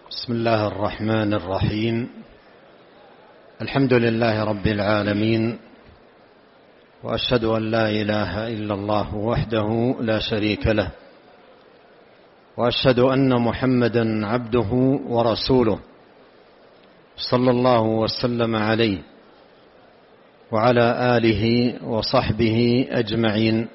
بسم الله الرحمن الرحيم. الحمد لله رب العالمين، وأشهد أن لا إله إلا الله وحده لا شريك له، وأشهد أن محمدا عبده ورسوله صلى الله وسلم عليه وعلى آله وصحبه أجمعين.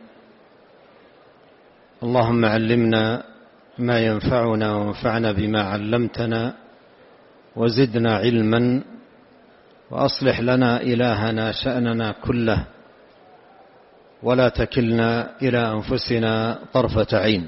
اللهم علمنا ما ينفعنا وانفعنا بما علمتنا وزدنا علما، وأصلح لنا إلهنا شأننا كله، ولا تكلنا إلى أنفسنا طرفة عين.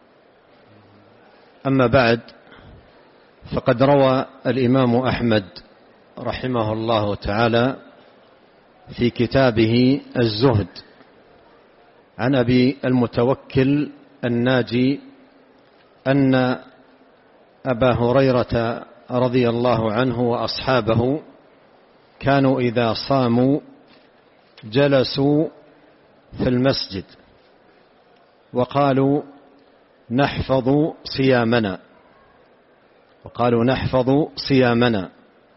أما بعد، فقد روى الإمام أحمد رحمه الله تعالى في كتابه الزهد عن أبي المتوكل الناجي أن أبا هريرة رضي الله عنه وأصحابه كانوا إذا صاموا جلسوا في المسجد وقالوا نحفظ صيامنا.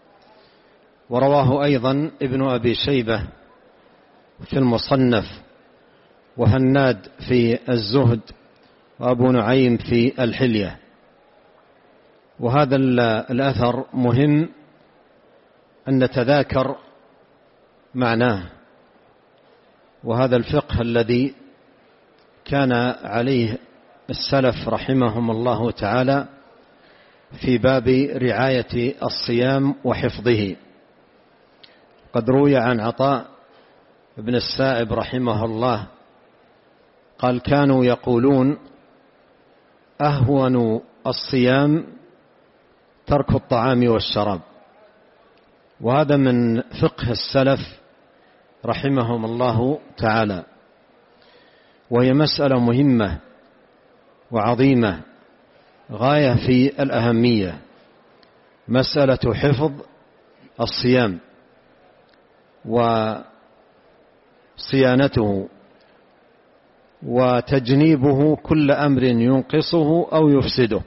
ورواه أيضا ابن أبي شيبة في المصنف، وهناد في الزهد، وأبو نعيم في الحلية. وهذا الأثر مهم أن نتذاكر معناه، وهذا الفقه الذي كان عليه السلف رحمهم الله تعالى في باب رعاية الصيام وحفظه. قد روي عن عطاء بن السائب رحمه الله قال: كانوا يقولون أهون الصيام ترك الطعام والشراب. وهذا من فقه السلف رحمهم الله تعالى، وهي مسألة مهمة وعظيمة غاية في الأهمية، مسألة حفظ الصيام وصيانته وتجنيبه كل أمر ينقصه أو يفسده.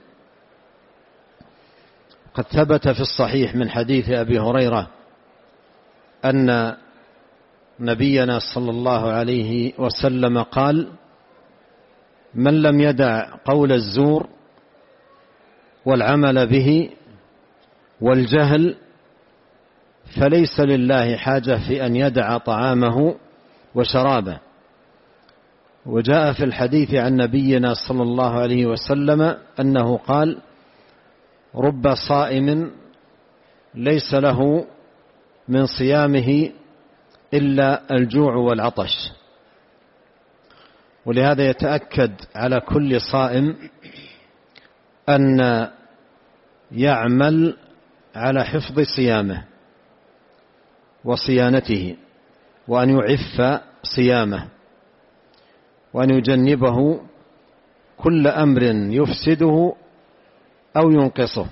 قد ثبت في الصحيح من حديث أبي هريرة أن نبينا صلى الله عليه وسلم قال: من لم يدع قول الزور والعمل به والجهل فليس لله حاجة في أن يدع طعامه وشرابه. وجاء في الحديث عن نبينا صلى الله عليه وسلم أنه قال: رب صائم ليس له من صيامه إلا الجوع والعطش. ولهذا يتأكد على كل صائم أن يعمل على حفظ صيامه وصيانته، وأن يعف صيامه، وأن يجنبه كل أمر يفسده أو ينقصه.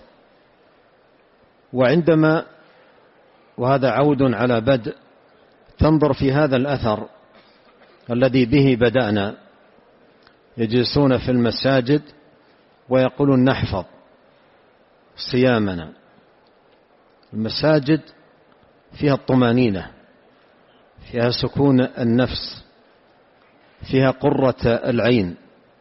وعندما، وهذا عود على بدء، تنظر في هذا الأثر الذي به بدأنا، يجلسون في المساجد ويقولون نحفظ صيامنا. المساجد فيها الطمانينة، فيها سكون النفس، فيها قرة العين،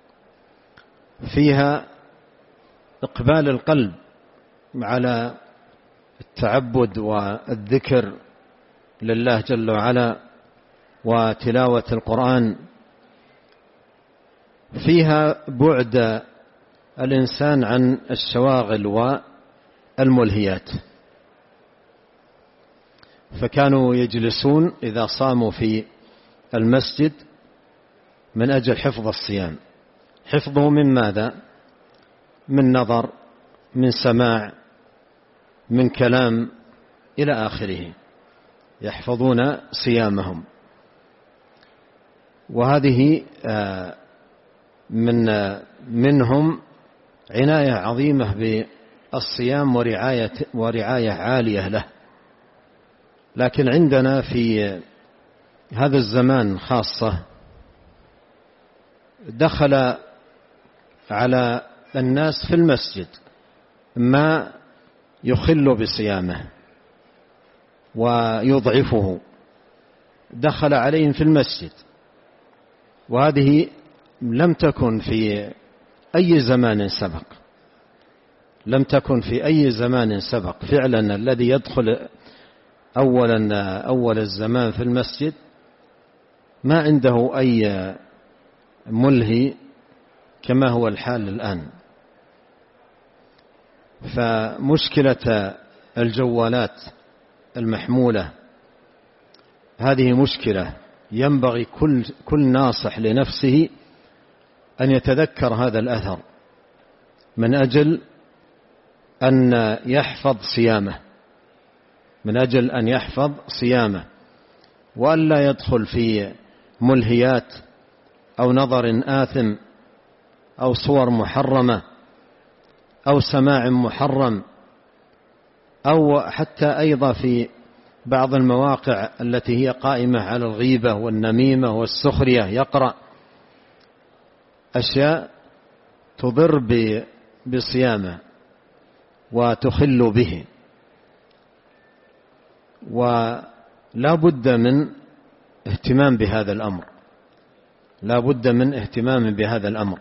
فيها إقبال القلب على التعبد والذكر لله جل وعلا وتلاوة القرآن، فيها بعد الإنسان عن الشواغل والملهيات. فكانوا يجلسون إذا صاموا في المسجد من أجل حفظ الصيام. حفظه من ماذا؟ من نظر، من سماع، من كلام، إلى آخره. يحفظون صيامهم. وهذه منهم عناية عظيمة بالصيام ورعاية عالية له. لكن عندنا في هذا الزمان خاصة دخل على الناس في المسجد ما يخل بصيامه ويضعفه، دخل عليهم في المسجد، وهذه لم تكن في أي زمان سبق، لم تكن في أي زمان سبق. فعلا الذي يدخل أول الزمان في المسجد ما عنده أي ملهي كما هو الحال الآن. فمشكلة الجوالات المحمولة هذه مشكلة ينبغي كل ناصح لنفسه أن يتذكر هذا الأثر من أجل أن يحفظ صيامه، من أجل أن يحفظ صيامه، وأن لا يدخل في ملهيات أو نظر آثم أو صور محرمة أو سماع محرم، أو حتى أيضا في بعض المواقع التي هي قائمة على الغيبة والنميمة والسخرية يقرأ أشياء تضر بصيامه وتخل به. ولا بد من اهتمام بهذا الأمر، لا بد من اهتمام بهذا الأمر.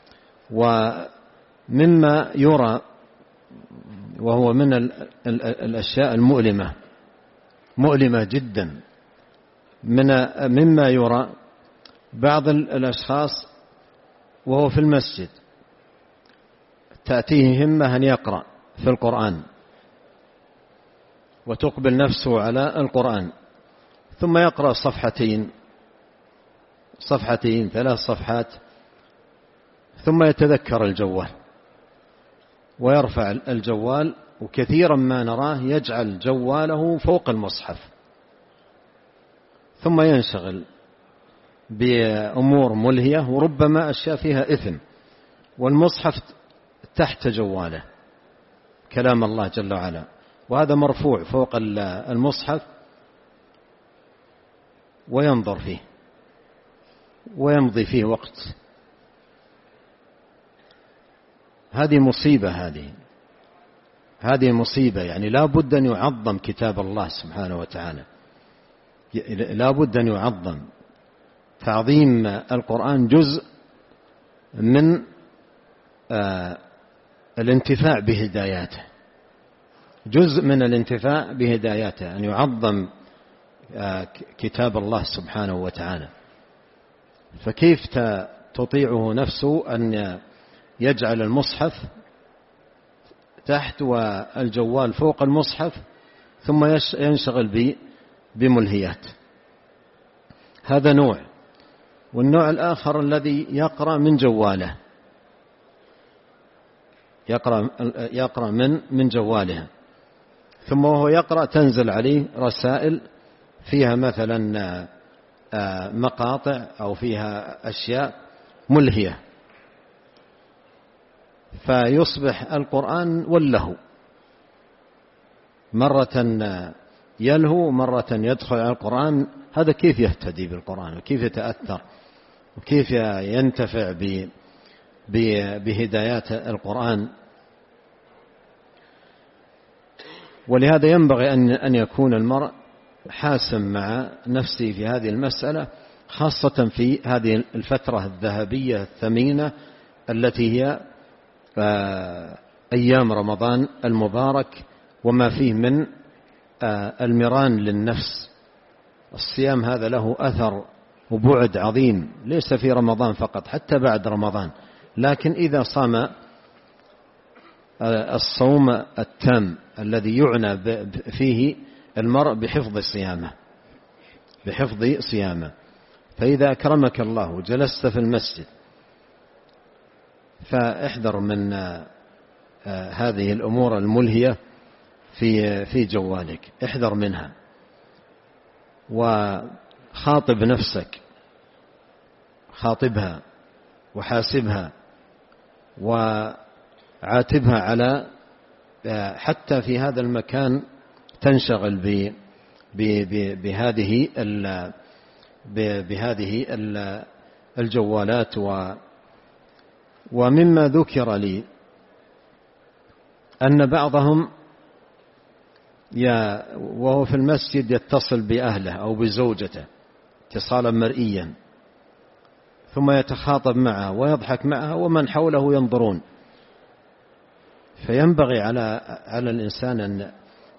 ومما يرى وهو من الأشياء مؤلمة جدا، مما يرى بعض الأشخاص وهو في المسجد تأتيه همة أن يقرأ في القرآن وتقبل نفسه على القرآن، ثم يقرأ صفحتين 3 صفحات، ثم يتذكر الجوال ويرفع الجوال، وكثيرا ما نراه يجعل جواله فوق المصحف، ثم ينشغل بأمور ملهية وربما أشياء فيها إثم، والمصحف تحت جواله كلام الله جل وعلا، وهذا مرفوع فوق المصحف وينظر فيه ويمضي فيه وقت. هذه مصيبة، هذه مصيبة. يعني لا بد أن يعظم كتاب الله سبحانه وتعالى، لا بد أن يعظم. تعظيم القرآن جزء من الانتفاع بهداياته، جزء من الانتفاع بهداياته، أن يعظم كتاب الله سبحانه وتعالى. فكيف تطيعه نفسه أن يجعل المصحف تحت والجوال فوق المصحف، ثم ينشغل بملهيات؟ هذا نوع. والنوع الآخر الذي يقرأ من جواله، يقرأ من جواله، ثم وهو يقرأ تنزل عليه رسائل فيها مثلا مقاطع أو فيها أشياء ملهية، فيصبح القرآن واللهو، مرة يلهو مرة يدخل على القرآن. هذا كيف يهتدي بالقرآن وكيف يتأثر وكيف ينتفع بهدايات القرآن؟ ولهذا ينبغي أن يكون المرء حاسم مع نفسه في هذه المسألة، خاصة في هذه الفترة الذهبية الثمينة التي هي أيام رمضان المبارك وما فيه من المران للنفس. الصيام هذا له أثر وبعد عظيم، ليس في رمضان فقط، حتى بعد رمضان. لكن إذا صام الصوم التام الذي يعنى فيه المرء بحفظ صيامه، فإذا أكرمك الله وجلست في المسجد فاحذر من هذه الأمور الملهية في جوالك، احذر منها، وخاطب نفسك، خاطبها وحاسبها وعاتبها على حتى في هذا المكان تنشغل بهذه الجوالات. ومما ذكر لي أن بعضهم وهو في المسجد يتصل بأهله أو بزوجته اتصالا مرئيا، ثم يتخاطب معها ويضحك معها ومن حوله ينظرون. فينبغي على الإنسان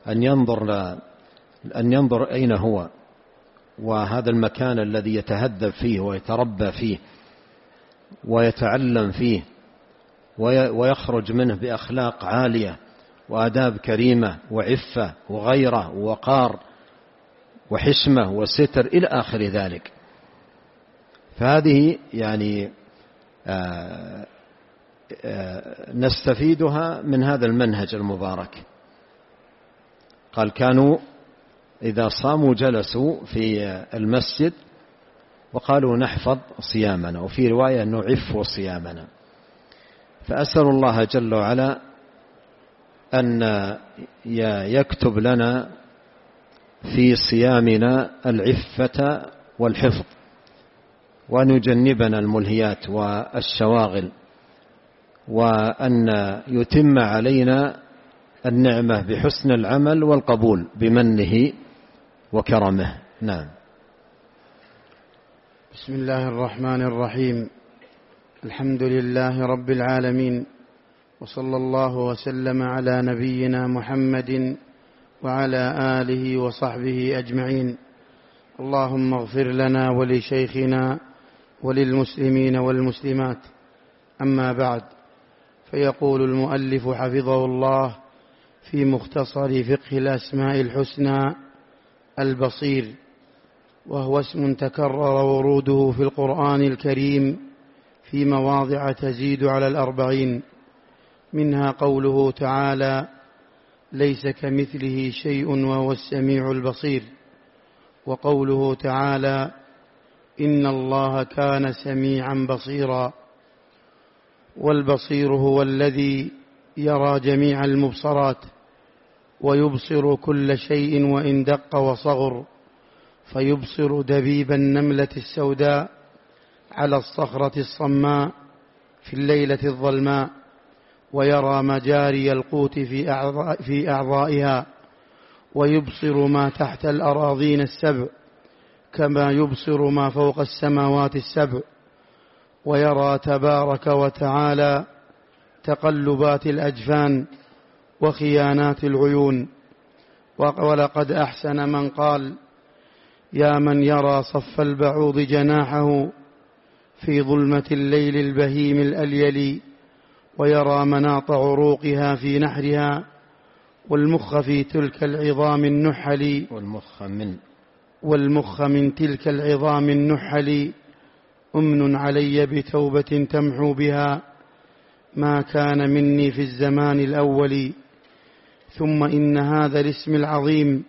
أن ينظر أين هو، وهذا المكان الذي يتهذب فيه ويتربى فيه ويتعلم فيه ويخرج منه بأخلاق عالية وآداب كريمة وعفة وغيرة ووقار وحشمة وستر إلى آخر ذلك. فهذه يعني نستفيدها من هذا المنهج المبارك. قال كانوا إذا صاموا جلسوا في المسجد وقالوا نحفظ صيامنا، وفي رواية نعف صيامنا. فأسأل الله جل وعلا أن يكتب لنا في صيامنا العفة والحفظ، وأن يجنبنا الملهيات والشواغل، وأن يتم علينا النعمة بحسن العمل والقبول بمنه وكرمه. نعم. بسم الله الرحمن الرحيم. الحمد لله رب العالمين، وصلى الله وسلم على نبينا محمد وعلى آله وصحبه أجمعين. اللهم اغفر لنا ولشيخنا وللمسلمين والمسلمات. أما بعد، فيقول المؤلف حفظه الله في مختصر فقه الأسماء الحسنى: البصير، وهو اسم تكرر وروده في القرآن الكريم في مواضع تزيد على 40، منها قوله تعالى: ليس كمثله شيء وهو السميع البصير، وقوله تعالى: إن الله كان سميعا بصيرا. والبصير هو الذي يرى جميع المبصرات ويبصر كل شيء وإن دق وصغر، فيبصر دبيب النملة السوداء على الصخرة الصماء في الليلة الظلماء، ويرى مجاري القوت في أعضائها، ويبصر ما تحت الأراضين السبع كما يبصر ما فوق السماوات السبع، ويرى تبارك وتعالى تقلبات الأجفان وخيانات العيون. ولقد أحسن من قال: يا من يرى صف البعوض جناحه في ظلمة الليل البهيم الأليل، ويرى مناط عروقها في نحرها، والمخ في تلك العظام النحل، والمخ من تلك العظام النحل. أمن علي بتوبة تمحو بها ما كان مني في الزمان الأول. ثم إن هذا الاسم العظيم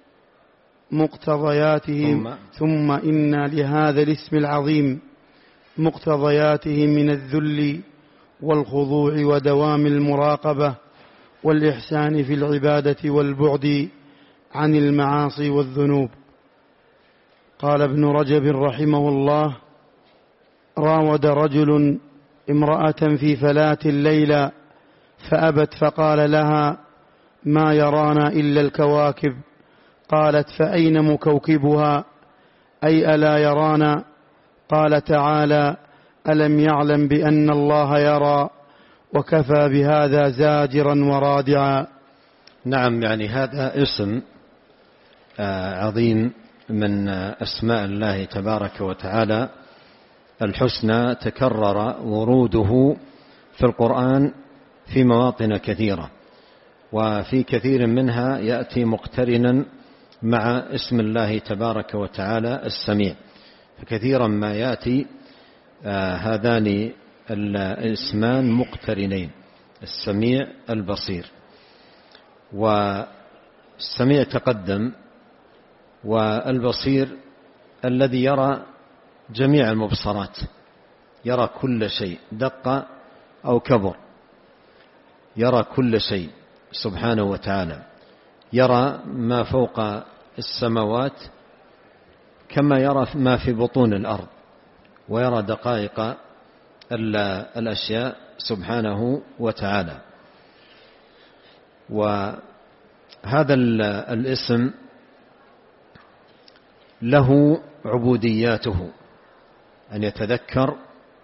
مقتضياته ثم إن لهذا الاسم العظيم مقتضياته من الذل والخضوع ودوام المراقبة والإحسان في العبادة والبعد عن المعاصي والذنوب. قال ابن رجب رحمه الله: راود رجل امرأة في فلاة الليلة فأبت، فقال لها: ما يرانا إلا الكواكب. قالت: فأين مكوكبها؟ أي ألا يرانا؟ قال تعالى: ألم يعلم بأن الله يرى؟ وكفى بهذا زاجرا ورادعا. نعم، يعني هذا اسم عظيم من أسماء الله تبارك وتعالى الحسنى، تكرر وروده في القرآن في مواطن كثيرة، وفي كثير منها يأتي مقترنا مع اسم الله تبارك وتعالى السميع. فكثيرا ما يأتي هذان الاسمان مقترنين: السميع البصير. والسميع تقدم، والبصير الذي يرى جميع المبصرات، يرى كل شيء دق أو كبر، يرى كل شيء سبحانه وتعالى، يرى ما فوق السماوات كما يرى ما في بطون الأرض، ويرى دقائق الأشياء سبحانه وتعالى. هذا الاسم له عبودياته، أن يتذكر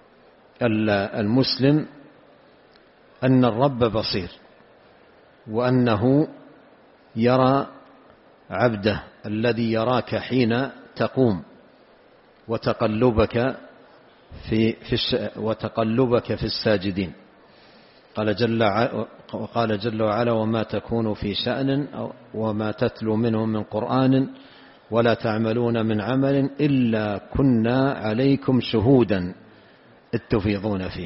المسلم أن الرب بصير، وأنه يرى عبده الذي يراك حين تقوم وتقلبك في الساجدين. قال جل وعلا: وما تكون في شأن وما تتلو منه من قرآن ولا تعملون من عمل إلا كنا عليكم شهودا إذ تفيضون فيه.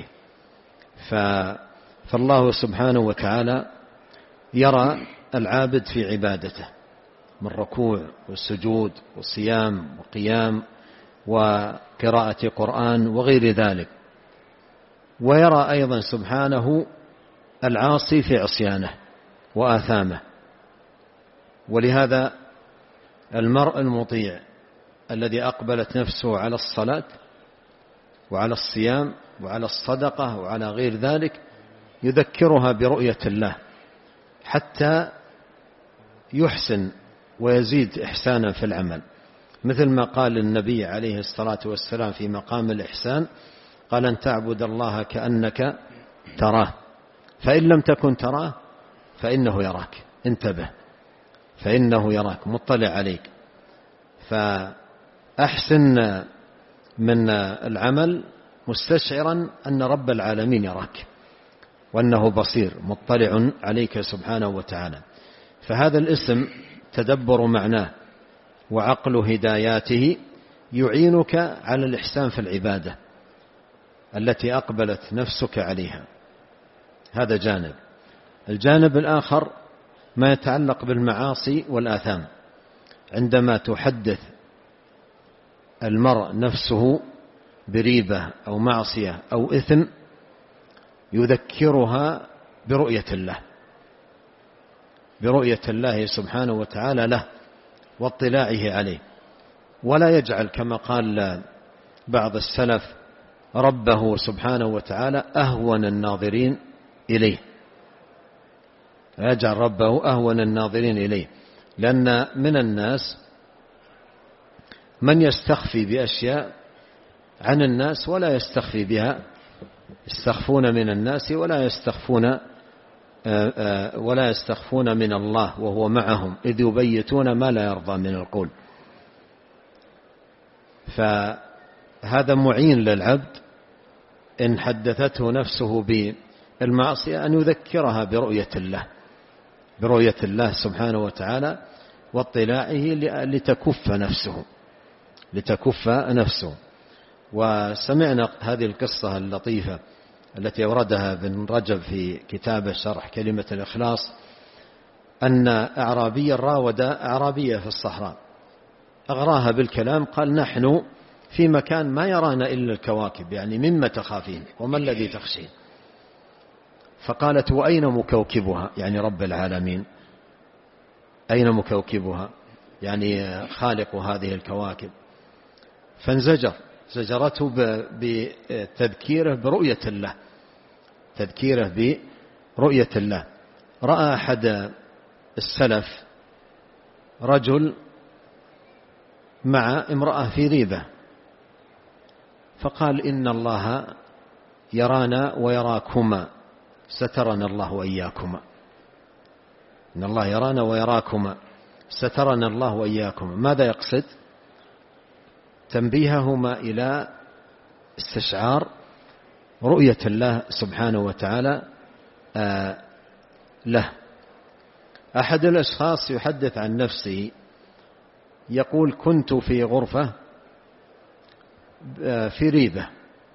فالله سبحانه وتعالى يرى العابد في عبادته من ركوع والسجود والصيام وقيام وقراءة قرآن وغير ذلك، ويرى أيضا سبحانه العاصي في عصيانه وآثامه. ولهذا المرء المطيع الذي أقبلت نفسه على الصلاة وعلى الصيام وعلى الصدقة وعلى غير ذلك يذكرها برؤية الله حتى يحسن ويزيد إحسانا في العمل، مثل ما قال النبي عليه الصلاة والسلام في مقام الإحسان: قال: أن تعبد الله كأنك تراه، فإن لم تكن تراه فإنه يراك. انتبه، فإنه يراك، مطلع عليك. فأحسن من العمل مستشعرا أن رب العالمين يراك وأنه بصير مطلع عليك سبحانه وتعالى. فهذا الاسم تدبر معناه وعقل هداياته يعينك على الإحسان في العبادة التي أقبلت نفسك عليها. هذا جانب. الجانب الآخر ما يتعلق بالمعاصي والآثام. عندما تحدث المرء نفسه بريبة أو معصية أو إثم يذكرها برؤية الله سبحانه وتعالى له واطلاعه عليه، ولا يجعل كما قال بعض السلف ربه سبحانه وتعالى أهون الناظرين إليه، يجعل ربه أهون الناظرين إليه. لأن من الناس من يستخفي بأشياء عن الناس ولا يستخفي بها، يستخفون من الناس ولا يستخفون من الله وهو معهم إذ يبيتون ما لا يرضى من القول. فهذا معين للعبد إن حدثته نفسه بالمعصية أن يذكرها برؤية الله سبحانه وتعالى واطلاعه لتكف نفسه. وسمعنا هذه القصة اللطيفة التي أوردها ابن رجب في كتابه شرح كلمة الإخلاص، أن أعرابيا راود أعرابية في الصحراء، أغراها بالكلام، قال: نحن في مكان ما يرانا إلا الكواكب، يعني مما تخافين وما الذي تخشين؟ فقالت: وأين مكوكبها؟ يعني رب العالمين، أين مكوكبها؟ يعني خالق هذه الكواكب. زجرته بتذكيره برؤية الله. رأى أحد السلف رجل مع امرأة في ريبة، فقال: إن الله يرانا ويراكما، سترنا الله وإياكما. إن الله يرانا ويراكما، سترنا الله وإياكما. ماذا يقصد؟ تنبيههما إلى استشعار رؤية الله سبحانه وتعالى له. أحد الأشخاص يحدث عن نفسه يقول: كنت في غرفة في ريبة،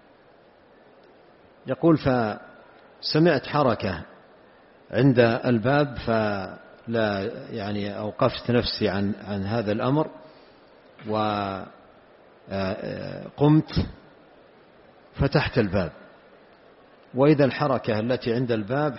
يقول: فسمعت حركة عند الباب، فلا يعني أوقفت نفسي عن هذا الأمر، وقمت فتحت الباب، وإذا الحركة التي عند الباب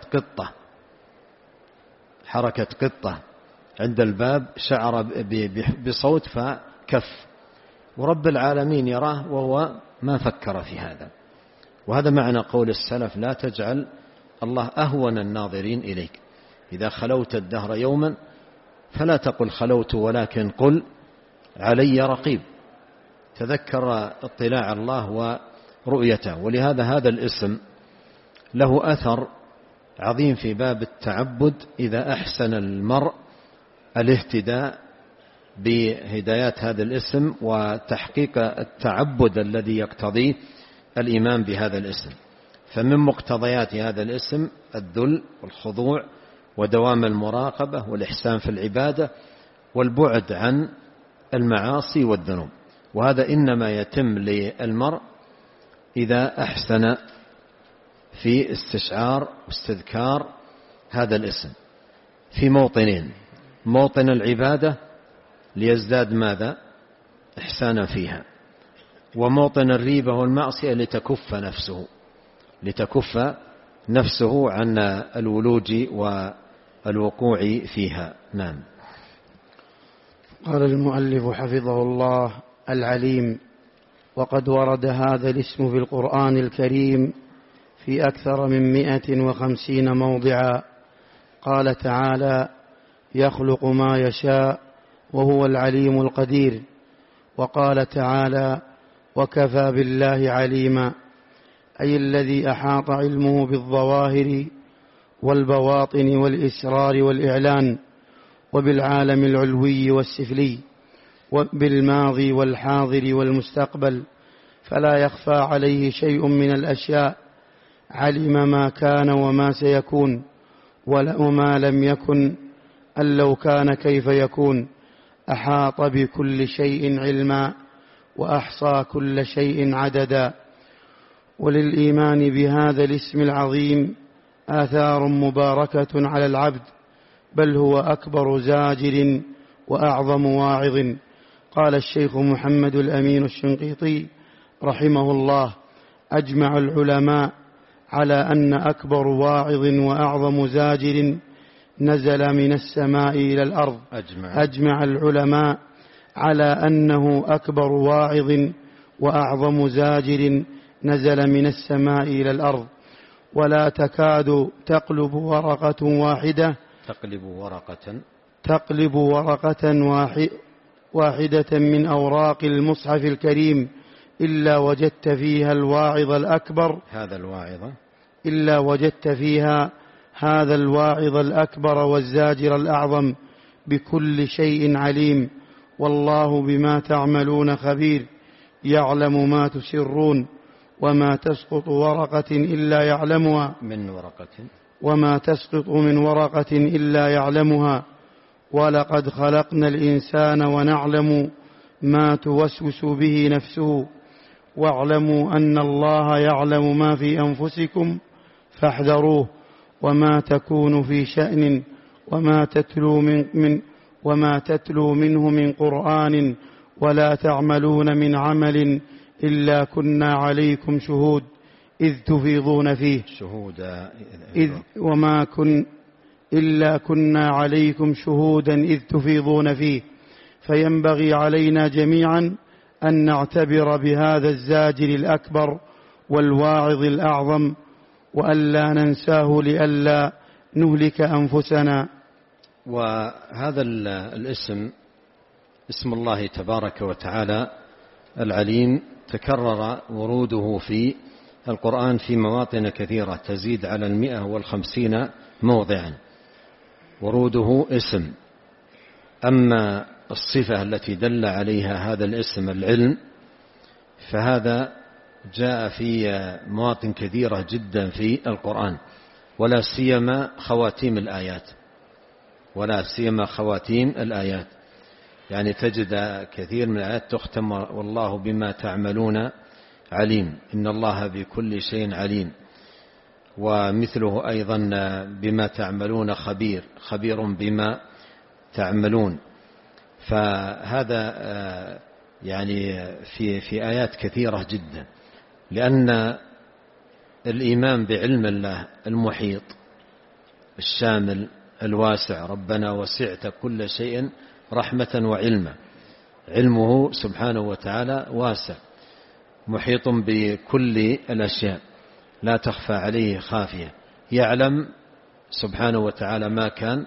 حركة قطة عند الباب، شعر بصوت فكف، ورب العالمين يراه وهو ما فكر في هذا. وهذا معنى قول السلف: لا تجعل الله أهون الناظرين إليك. إذا خلوت الدهر يوما فلا تقل خلوت، ولكن قل علي رقيب. تذكر اطلاع الله ورؤيته. ولهذا هذا الاسم له أثر عظيم في باب التعبد إذا أحسن المرء الاهتداء بهدايات هذا الاسم وتحقيق التعبد الذي يقتضيه الإيمان بهذا الاسم. فمن مقتضيات هذا الاسم الذل والخضوع ودوام المراقبة والإحسان في العبادة والبعد عن المعاصي والذنوب. وهذا إنما يتم للمرء إذا أحسن في استشعار واستذكار هذا الاسم في موطنين: موطن العبادة ليزداد ماذا؟ إحسانا فيها، وموطن الريبة والمعصية لتكف نفسه عن الولوج والوقوع فيها. نعم. قال المؤلف حفظه الله: العليم. وقد ورد هذا الاسم في القرآن الكريم في أكثر من 150 موضعا. قال تعالى: يخلق ما يشاء وهو العليم القدير. وقال تعالى: وكفى بالله عليما، أي الذي أحاط علمه بالظواهر والبواطن والإسرار والإعلان، وبالعالم العلوي والسفلي، وبالماضي والحاضر والمستقبل، فلا يخفى عليه شيء من الأشياء. علم ما كان وما سيكون، وما لم يكن أن لو كان كيف يكون. أحاط بكل شيء علما، وأحصى كل شيء عددا. وللإيمان بهذا الاسم العظيم آثار مباركة على العبد، بل هو أكبر زاجر وأعظم واعظ. قال الشيخ محمد الأمين الشنقيطي رحمه الله: أجمع العلماء على أن أكبر واعظ وأعظم زاجر نزل من السماء إلى الأرض. أجمع العلماء على أنه أكبر واعظ وأعظم زاجر نزل من السماء إلى الأرض، ولا تكاد تقلب ورقة واحدة من أوراق المصحف الكريم إلا وجدت فيها الواعظ الأكبر، إلا وجدت فيها هذا الواعظ الأكبر والزاجر الأعظم. بكل شيء عليم، والله بما تعملون خبير. يعلم ما تسرون وما تسقط ورقة إلا يعلمها، وما تسقط من ورقة إلا يعلمها. ولقد خلقنا الإنسان ونعلم ما توسوس به نفسه، واعلموا أن الله يعلم ما في أنفسكم فاحذروه. وما تكون في شأن وما تتلو منه من قرآن ولا تعملون من عمل إلا كنا عليكم شهود إذ تفيضون فيه. إلا كنا عليكم شهودا إذ تفيضون فيه. فينبغي علينا جميعا أن نعتبر بهذا الزاجر الأكبر والواعظ الأعظم، وألا ننساه لئلا نهلك أنفسنا. وهذا الاسم اسم الله تبارك وتعالى العليم تكرر وروده في القرآن في مواطن كثيرة تزيد على 150 موضعا وروده اسم. أما الصفة التي دل عليها هذا الاسم العلم فهذا جاء في مواطن كثيرة جدا في القرآن، ولا سيما خواتيم الآيات. يعني تجد كثير من الآيات تختم والله بما تعملون عليم، إن الله بكل شيء عليم. ومثله أيضا بما تعملون خبير بما تعملون. فهذا يعني في آيات كثيرة جدا، لأن الإيمان بعلم الله المحيط الشامل الواسع، ربنا وسعت كل شيء رحمة وعلما، علمه سبحانه وتعالى واسع محيط بكل الأشياء لا تخفى عليه خافية، يعلم سبحانه وتعالى ما كان،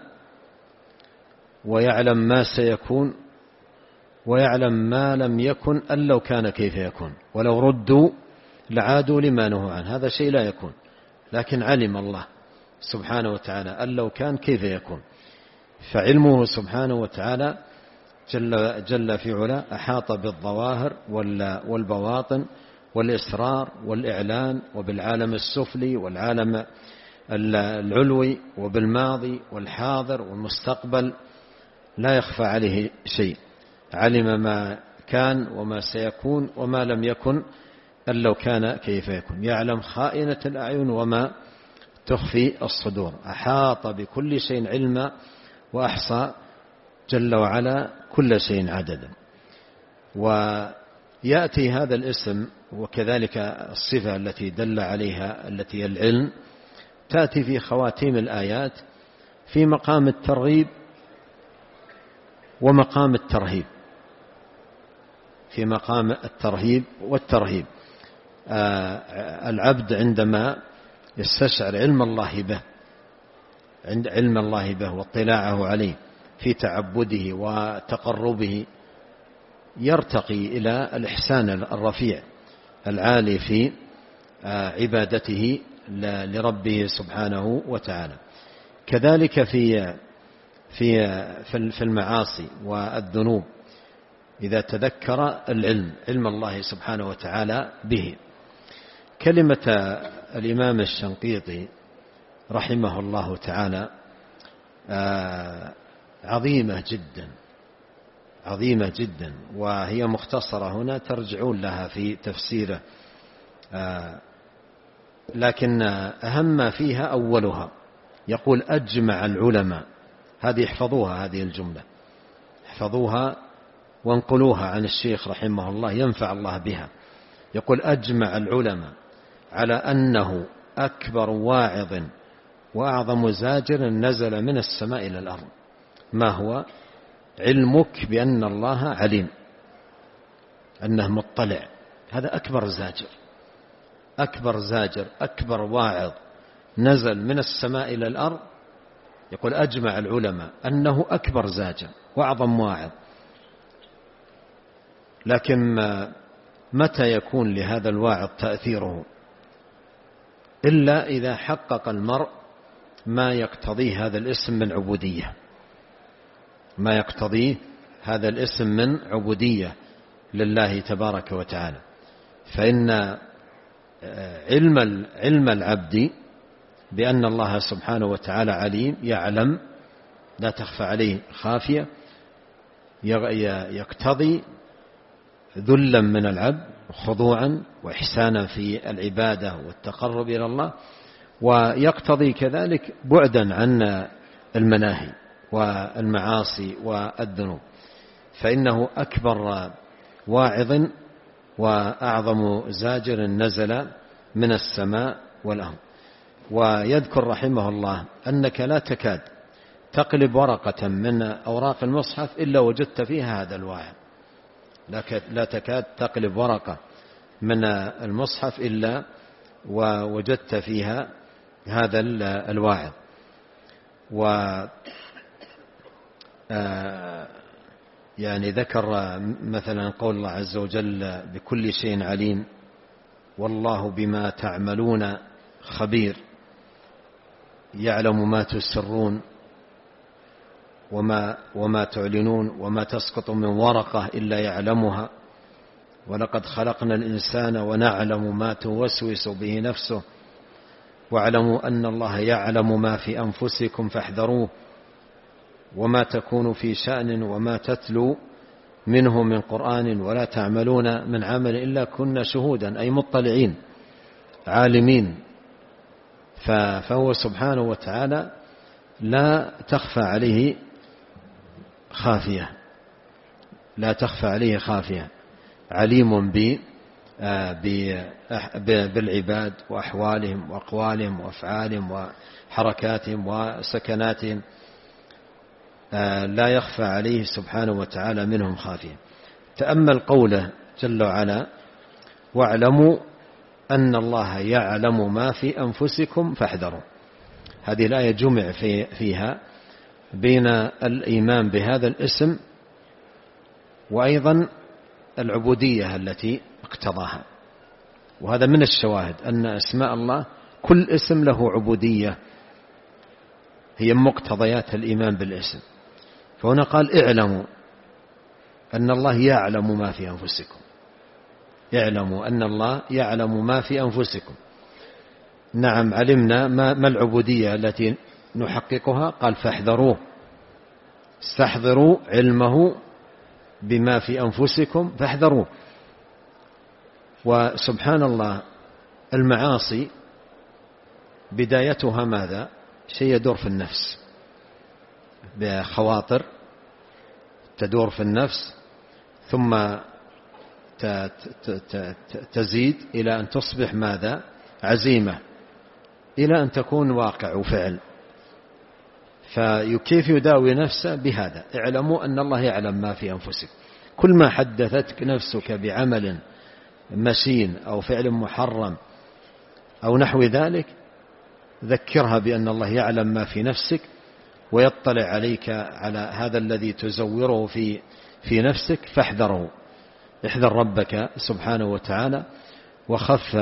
ويعلم ما سيكون، ويعلم ما لم يكن أن لو كان كيف يكون، ولو ردوا لعادوا لما نهوا عنه. هذا شيء لا يكون، لكن علم الله سبحانه وتعالى أن لو كان كيف يكون. فعلمه سبحانه وتعالى جل في علا أحاط بالظواهر والبواطن والإسرار والإعلان، وبالعالم السفلي والعالم العلوي، وبالماضي والحاضر والمستقبل، لا يخفى عليه شيء. علم ما كان وما سيكون وما لم يكن أن لو كان كيف يكون. يعلم خائنة الأعين وما تخفي الصدور. أحاط بكل شيء علما، وأحصى جل وعلا كل شيء عددا. ويأتي هذا الاسم وكذلك الصفة التي دل عليها التي العلم، تأتي في خواتيم الآيات في مقام الترغيب ومقام الترهيب. في مقام الترهيب والترهيب. العبد عندما يستشعر علم الله به، عند علم الله به واطلاعه عليه في تعبده وتقربه، يرتقي إلى الإحسان الرفيع العالي في عبادته لربه سبحانه وتعالى. كذلك في المعاصي والذنوب، إذا تذكر علم الله سبحانه وتعالى به. كلمة الإمام الشنقيطي رحمه الله تعالى عظيمة جدا، عظيمة جدا، وهي مختصرة هنا ترجعون لها في تفسيره، لكن أهم ما فيها أولها. يقول أجمع العلماء، هذه احفظوها، هذه الجملة احفظوها وانقلوها عن الشيخ رحمه الله، ينفع الله بها. يقول أجمع العلماء على أنه أكبر واعظ وأعظم زاجر نزل من السماء إلى الأرض. ما هو؟ علمك بأن الله عليم، أنه مطلع. هذا أكبر زاجر، أكبر زاجر، أكبر واعظ نزل من السماء إلى الأرض. يقول أجمع العلماء أنه أكبر زاجر وأعظم واعظ. لكن متى يكون لهذا الواعظ تأثيره؟ إلا إذا حقق المرء ما يقتضيه هذا الاسم من عبودية، ما يقتضيه هذا الاسم من عبودية لله تبارك وتعالى. فإن علم العبد بأن الله سبحانه وتعالى عليم، يعلم، لا تخفى عليه خافية، يقتضي ذلا من العبد، خضوعا وإحسانا في العبادة والتقرب إلى الله، ويقتضي كذلك بعدا عن المناهي والمعاصي والذنوب. فإنه أكبر واعظ وأعظم زاجر نزل من السماء والأرض. ويذكر رحمه الله أنك لا تكاد تقلب ورقة من أوراق المصحف إلا وجدت فيها هذا الواعظ. لا تكاد تقلب ورقة من المصحف إلا ووجدت فيها هذا الواعظ. يعني ذكر مثلا قول الله عز وجل بكل شيء عليم، والله بما تعملون خبير، يعلم ما تسرون وما تعلنون، وما تسقط من ورقة إلا يعلمها، ولقد خلقنا الإنسان ونعلم ما توسوس به نفسه، واعلموا أن الله يعلم ما في أنفسكم فاحذروه، وما تكون في شأن وما تتلو منه من قرآن ولا تعملون من عمل إلا كنا شهودا، أي مطلعين عالمين. فهو سبحانه وتعالى لا تخفى عليه خافية، لا تخفى عليه خافية، عليم بالعباد وأحوالهم وأقوالهم وأفعالهم وحركاتهم وسكناتهم، لا يخفى عليه سبحانه وتعالى منهم خافية. تأمل قوله جل وعلا: واعلموا أن الله يعلم ما في أنفسكم فاحذروا. هذه الآية جمع فيها بين الإيمان بهذا الاسم وأيضا العبودية التي اقتضاها. وهذا من الشواهد أن أسماء الله كل اسم له عبودية هي مقتضيات الإيمان بالاسم. فهنا قال اعلموا أن الله يعلم ما في أنفسكم، اعلموا أن الله يعلم ما في أنفسكم. نعم علمنا ما العبودية التي نحققها؟ قال فاحذروه، استحضروا علمه بما في أنفسكم فاحذروه. وسبحان الله المعاصي بدايتها ماذا؟ شيء يدور في النفس، بخواطر تدور في النفس ثم تزيد إلى أن تصبح ماذا؟ عزيمة، إلى أن تكون واقع وفعل. فكيف يداوي نفسه؟ بهذا اعلموا أن الله يعلم ما في أنفسكم. كل ما حدثتك نفسك بعمل مشين أو فعل محرم أو نحو ذلك ذكرها بأن الله يعلم ما في نفسك ويطلع عليك على هذا الذي تزوره في نفسك، فاحذره، احذر ربك سبحانه وتعالى وخف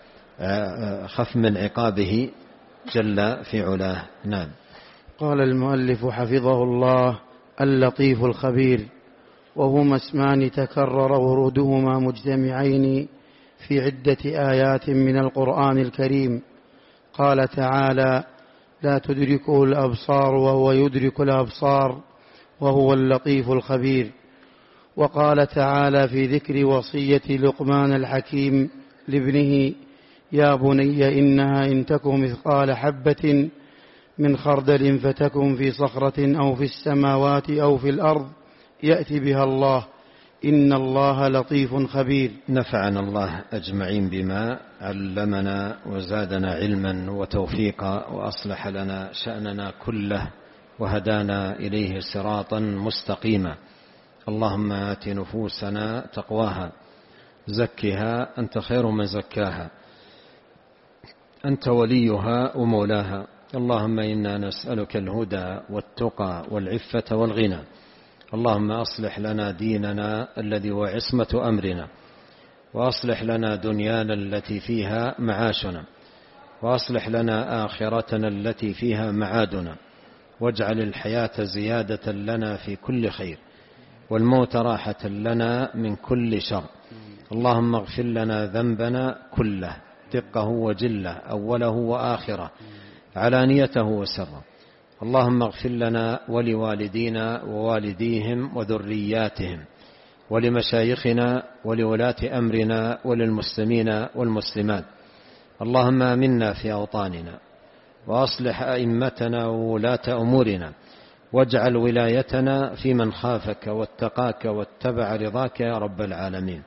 من عقابه جل في علاه. نعم. قال المؤلف حفظه الله: اللطيف الخبير، وهما اسمان تكرر ورودهما مجتمعين في عدة آيات من القرآن الكريم. قال تعالى: لا تدركه الأبصار وهو يدرك الأبصار وهو اللطيف الخبير. وقال تعالى في ذكر وصية لقمان الحكيم لابنه: يا بني إنها إن تك مثقال حبة من خردل فتكن في صخرة أو في السماوات أو في الأرض يأتي بها الله إن الله لطيف خبير. نفعنا الله أجمعين بما علمنا وزادنا علما وتوفيقا وأصلح لنا شأننا كله وهدانا إليه صراطا مستقيما. اللهم آت نفوسنا تقواها زكها أنت خير من زكاها أنت وليها ومولاها. اللهم إنا نسألك الهدى والتقى والعفة والغنى. اللهم أصلح لنا ديننا الذي هو عصمة أمرنا، وأصلح لنا دنيانا التي فيها معاشنا، وأصلح لنا آخرتنا التي فيها معادنا، واجعل الحياة زيادة لنا في كل خير والموت راحة لنا من كل شر. اللهم اغفر لنا ذنبنا كله دقه وجله أوله وآخره علانيته وسره. اللهم اغفر لنا ولوالدينا ووالديهم وذرياتهم ولمشايخنا ولولاة أمرنا وللمسلمين والمسلمات. اللهم آمنا في أوطاننا وأصلح أئمتنا وولاة أمورنا واجعل ولايتنا في من خافك واتقاك واتبع رضاك يا رب العالمين.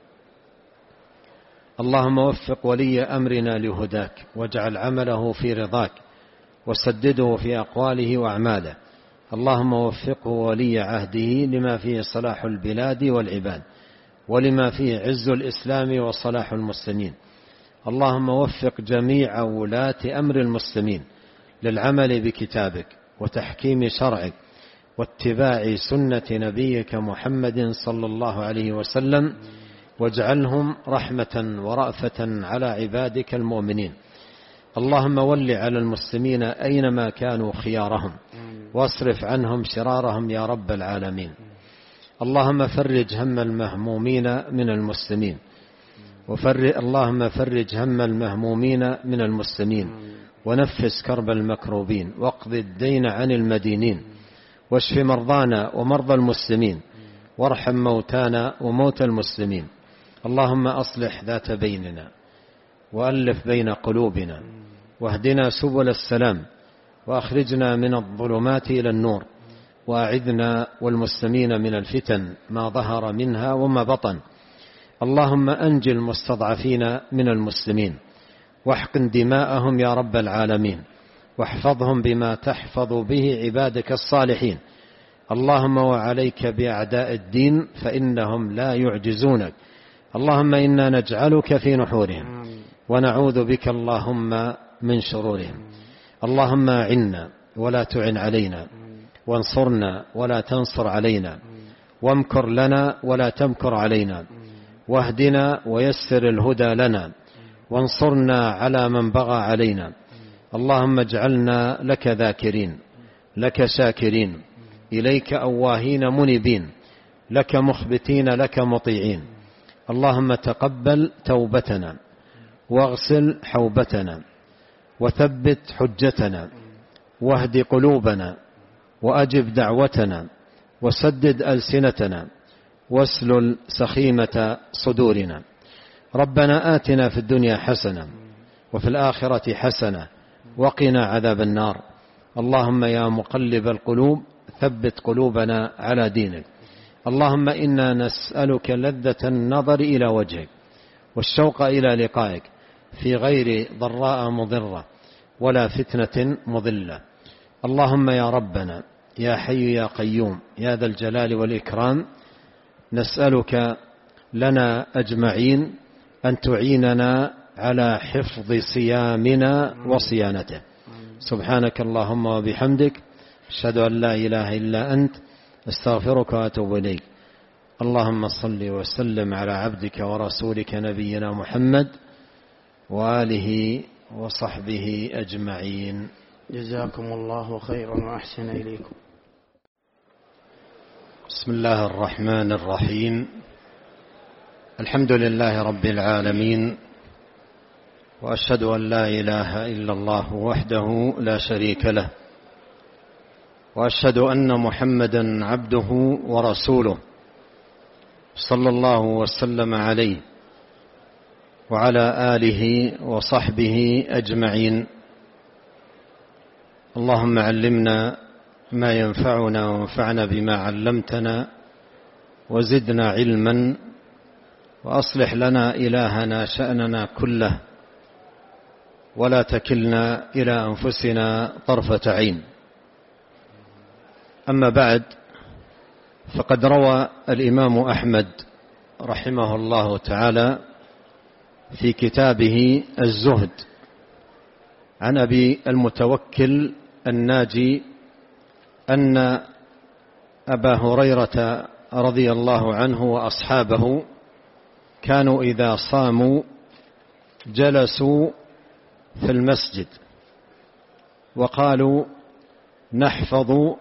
اللهم وفق ولي أمرنا لهداك واجعل عمله في رضاك وسدده في أقواله وأعماله. اللهم وفقه ولي عهده لما فيه صلاح البلاد والعباد ولما فيه عز الإسلام وصلاح المسلمين. اللهم وفق جميع ولاة أمر المسلمين للعمل بكتابك وتحكيم شرعك واتباع سنة نبيك محمد صلى الله عليه وسلم، واجعلهم رحمة ورأفة على عبادك المؤمنين. اللهم ول على المسلمين أينما كانوا خيارهم واصرف عنهم شرارهم يا رب العالمين. اللهم فرج هم المهمومين من المسلمين اللهم فرج هم المهمومين من المسلمين ونفس كرب المكروبين واقض الدين عن المدينين واشف مرضانا ومرضى المسلمين وارحم موتانا وموتى المسلمين. اللهم أصلح ذات بيننا وألف بين قلوبنا واهدنا سبل السلام وأخرجنا من الظلمات إلى النور وأعذنا والمسلمين من الفتن ما ظهر منها وما بطن. اللهم أنجِ المستضعفين من المسلمين واحقن دماءهم يا رب العالمين واحفظهم بما تحفظ به عبادك الصالحين. اللهم وعليك بأعداء الدين فإنهم لا يعجزونك. اللهم إنا نجعلك في نحورهم ونعوذ بك اللهم من شرورهم. اللهم أعنا ولا تعن علينا، وانصرنا ولا تنصر علينا، وامكر لنا ولا تمكر علينا، واهدنا ويسر الهدى لنا، وانصرنا على من بغى علينا. اللهم اجعلنا لك ذاكرين، لك شاكرين، إليك أواهين منيبين، لك مخبتين، لك مطيعين. اللهم تقبل توبتنا، واغسل حوبتنا، وثبت حجتنا، واهد قلوبنا، وأجب دعوتنا، وسدد ألسنتنا، واسلل سخيمة صدورنا. ربنا آتنا في الدنيا حسنة وفي الآخرة حسنة وقنا عذاب النار. اللهم يا مقلب القلوب ثبت قلوبنا على دينك. اللهم إنا نسألك لذة النظر إلى وجهك والشوق إلى لقائك في غير ضراء مضرة ولا فتنة مضلة. اللهم يا ربنا يا حي يا قيوم يا ذا الجلال والإكرام، نسألك لنا أجمعين أن تعيننا على حفظ صيامنا وصيانته. سبحانك اللهم وبحمدك، أشهد أن لا إله إلا أنت، استغفرك وأتوب إليك. اللهم صل وسلم على عبدك ورسولك نبينا محمد وآله وصحبه أجمعين. جزاكم الله خيرا وأحسن إليكم. بسم الله الرحمن الرحيم. الحمد لله رب العالمين، وأشهد أن لا إله إلا الله وحده لا شريك له، وأشهد أن محمدا عبده ورسوله صلى الله وسلم عليه وعلى آله وصحبه أجمعين. اللهم علمنا ما ينفعنا وانفعنا بما علمتنا وزدنا علما، وأصلح لنا إلهنا شأننا كله، ولا تكلنا إلى أنفسنا طرفة عين. أما بعد، فقد روى الإمام أحمد رحمه الله تعالى في كتابه الزهد عن أبي المتوكل الناجي أن أبا هريرة رضي الله عنه وأصحابه كانوا إذا صاموا جلسوا في المسجد وقالوا نحفظ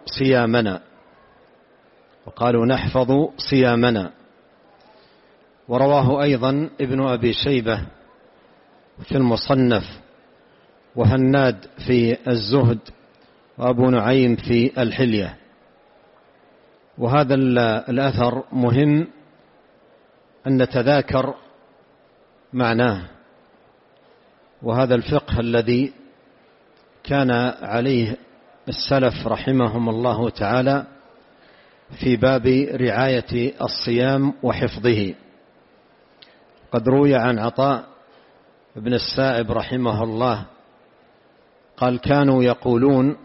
صيامنا. ورواه أيضا ابن أبي شيبة في المصنف، وهناد في الزهد، وأبو نعيم في الحلية. وهذا الأثر مهم أن نتذاكر معناه، وهذا الفقه الذي كان عليه السلف رحمهم الله تعالى في باب رعاية الصيام وحفظه. قد روي عن عطاء بن السائب رحمه الله قال: كانوا يقولون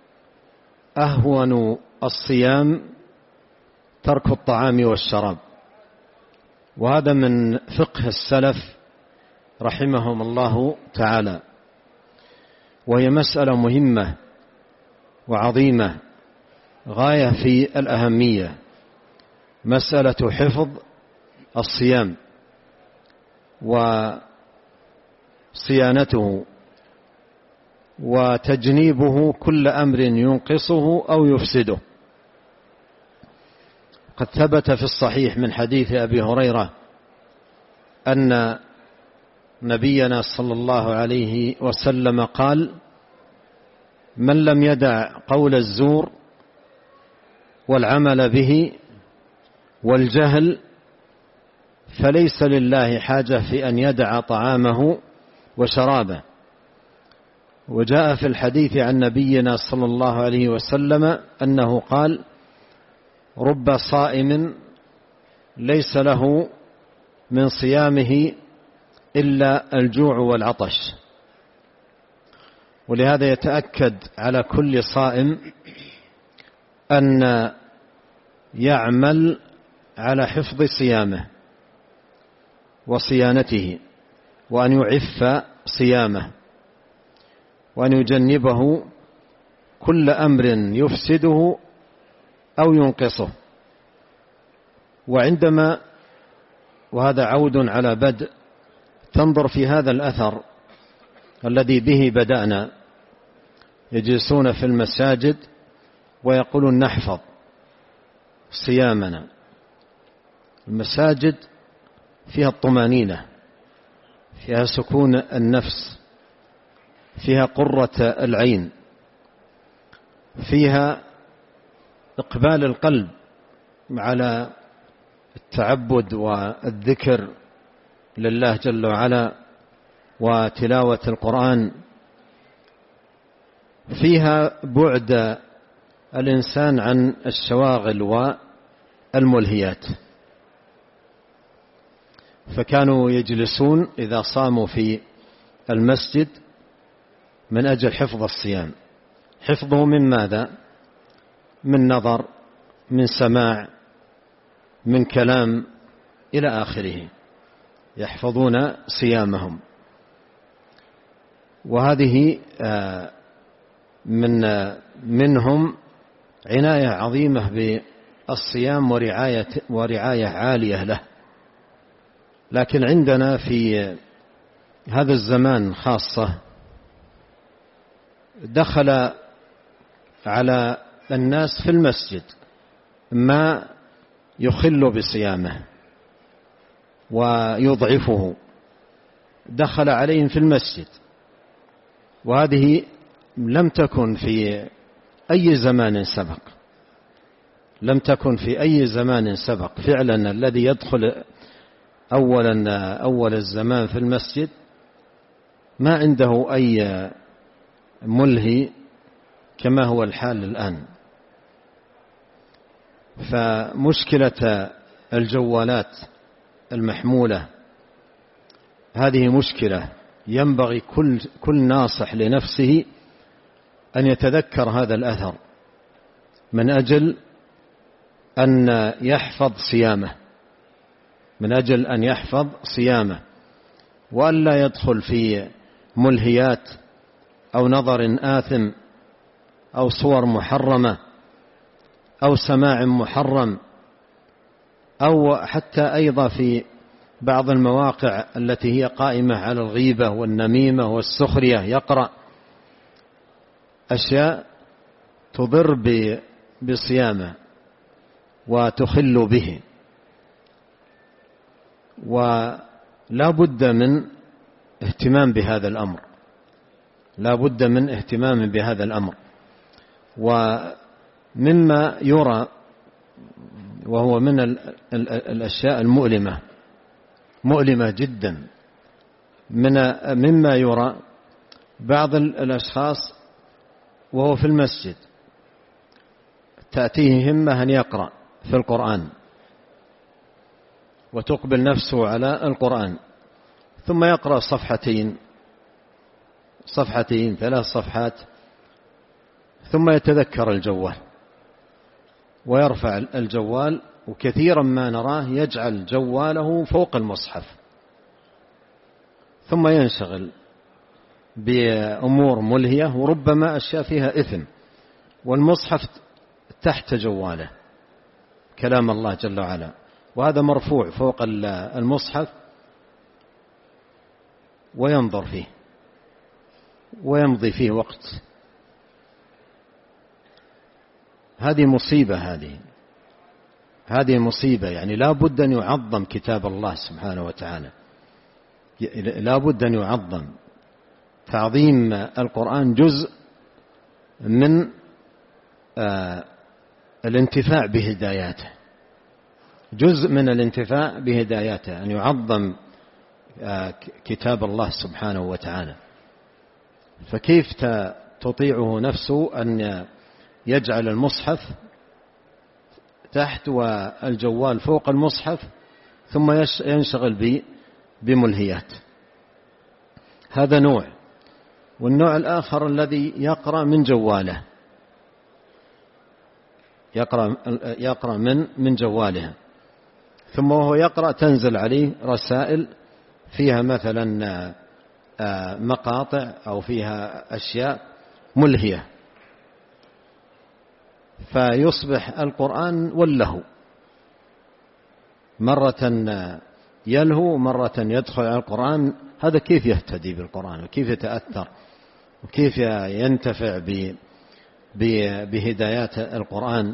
أهون الصيام ترك الطعام والشراب. وهذا من فقه السلف رحمهم الله تعالى، وهي مسألة مهمة وعظيمة غاية في الأهمية، مسألة حفظ الصيام وصيانته وتجنيبه كل أمر ينقصه أو يفسده. قد ثبت في الصحيح من حديث أبي هريرة أن نبينا صلى الله عليه وسلم قال: من لم يدع قول الزور والعمل به والجهل فليس لله حاجة في أن يدع طعامه وشرابه. وجاء في الحديث عن نبينا صلى الله عليه وسلم أنه قال: رب صائم ليس له من صيامه إلا الجوع والعطش. ولهذا يتأكد على كل صائم أن يعمل على حفظ صيامه وصيانته، وأن يعف صيامه. وأن يجنبه كل أمر يفسده أو ينقصه. وهذا عود على بدء، تنظر في هذا الأثر الذي به بدأنا، يجلسون في المساجد ويقولون نحفظ صيامنا. المساجد فيها الطمانينة، فيها سكون النفس، فيها قرة العين، فيها إقبال القلب على التعبد والذكر لله جل وعلا وتلاوة القرآن، فيها بعد الإنسان عن الشواغل والملهيات. فكانوا يجلسون إذا صاموا في المسجد من أجل حفظ الصيام. حفظه من ماذا؟ من نظر، من سماع، من كلام، إلى آخره، يحفظون صيامهم. وهذه منهم عناية عظيمة بالصيام ورعاية عالية له. لكن عندنا في هذا الزمان خاصة دخل على الناس في المسجد ما يخل بصيامه ويضعفه، دخل عليهم في المسجد. وهذه لم تكن في أي زمان سبق، لم تكن في أي زمان سبق. فعلا الذي يدخل أول الزمان في المسجد ما عنده أي ملهي كما هو الحال الآن. فمشكلة الجوالات المحمولة هذه مشكلة، ينبغي كل ناصح لنفسه أن يتذكر هذا الأثر من أجل أن يحفظ صيامه، من أجل أن يحفظ صيامه، وأن لا يدخل في ملهيات أو نظر آثم أو صور محرمة أو سماع محرم، أو حتى أيضا في بعض المواقع التي هي قائمة على الغيبة والنميمة والسخرية يقرأ أشياء تضر بصيامه وتخل به. ولا بد من اهتمام بهذا الأمر، لا بد من اهتمام بهذا الأمر. ومما يرى، وهو من الأشياء مؤلمة جدا، مما يرى بعض الأشخاص وهو في المسجد تأتيه همة أن يقرأ في القرآن وتقبل نفسه على القرآن، ثم يقرأ صفحتين 3 صفحات، ثم يتذكر الجوال ويرفع الجوال. وكثيرا ما نراه يجعل جواله فوق المصحف، ثم ينشغل بأمور ملهية وربما أشياء فيها إثم، والمصحف تحت جواله كلام الله جل وعلا، وهذا مرفوع فوق المصحف وينظر فيه ويمضي فيه وقت. هذه مصيبة، هذه مصيبة. يعني لا بد أن يعظم كتاب الله سبحانه وتعالى، لا بد أن يعظم. تعظيم القرآن جزء من الانتفاع بهداياته، جزء من الانتفاع بهداياته، أن يعظم كتاب الله سبحانه وتعالى. فكيف تطيعه نفسه أن يجعل المصحف تحت والجوال فوق المصحف، ثم ينشغل بملهيات؟ هذا نوع. والنوع الآخر الذي يقرأ من جواله، يقرأ من جواله، ثم وهو يقرأ تنزل عليه رسائل فيها مثلا مقاطع أو فيها أشياء ملهية، فيصبح القرآن واللهو، مرة يلهو مرة يدخل على القرآن. هذا كيف يهتدي بالقرآن وكيف يتأثر وكيف ينتفع بهدايات القرآن؟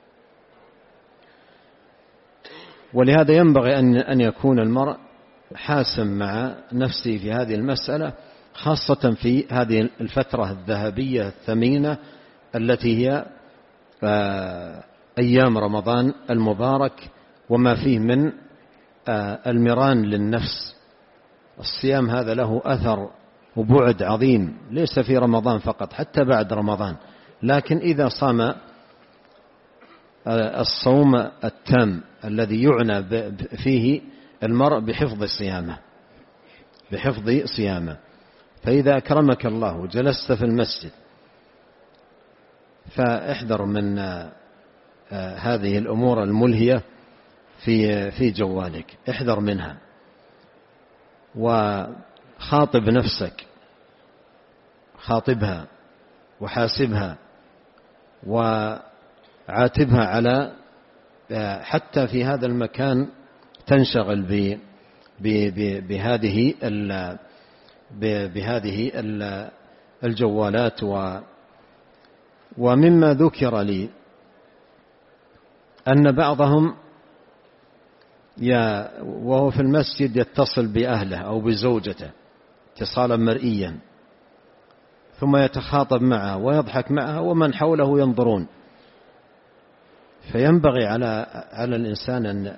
ولهذا ينبغي أن يكون المرء حاسم مع نفسه في هذه المسألة، خاصة في هذه الفترة الذهبية الثمينة التي هي أيام رمضان المبارك وما فيه من المران للنفس. الصيام هذا له أثر وبعد عظيم، ليس في رمضان فقط، حتى بعد رمضان. لكن إذا صام الصوم التام الذي يعنى فيه المرء بحفظ صيامه، فإذا أكرمك الله وجلست في المسجد فاحذر من هذه الأمور الملهية في جوالك، احذر منها، وخاطب نفسك، خاطبها وحاسبها وعاتبها على حتى في هذا المكان تنشغل بهذه الجوالات. ومما ذكر لي أن بعضهم وهو في المسجد يتصل بأهله أو بزوجته اتصالا مرئيا، ثم يتخاطب معها ويضحك معها ومن حوله ينظرون. فينبغي على الإنسان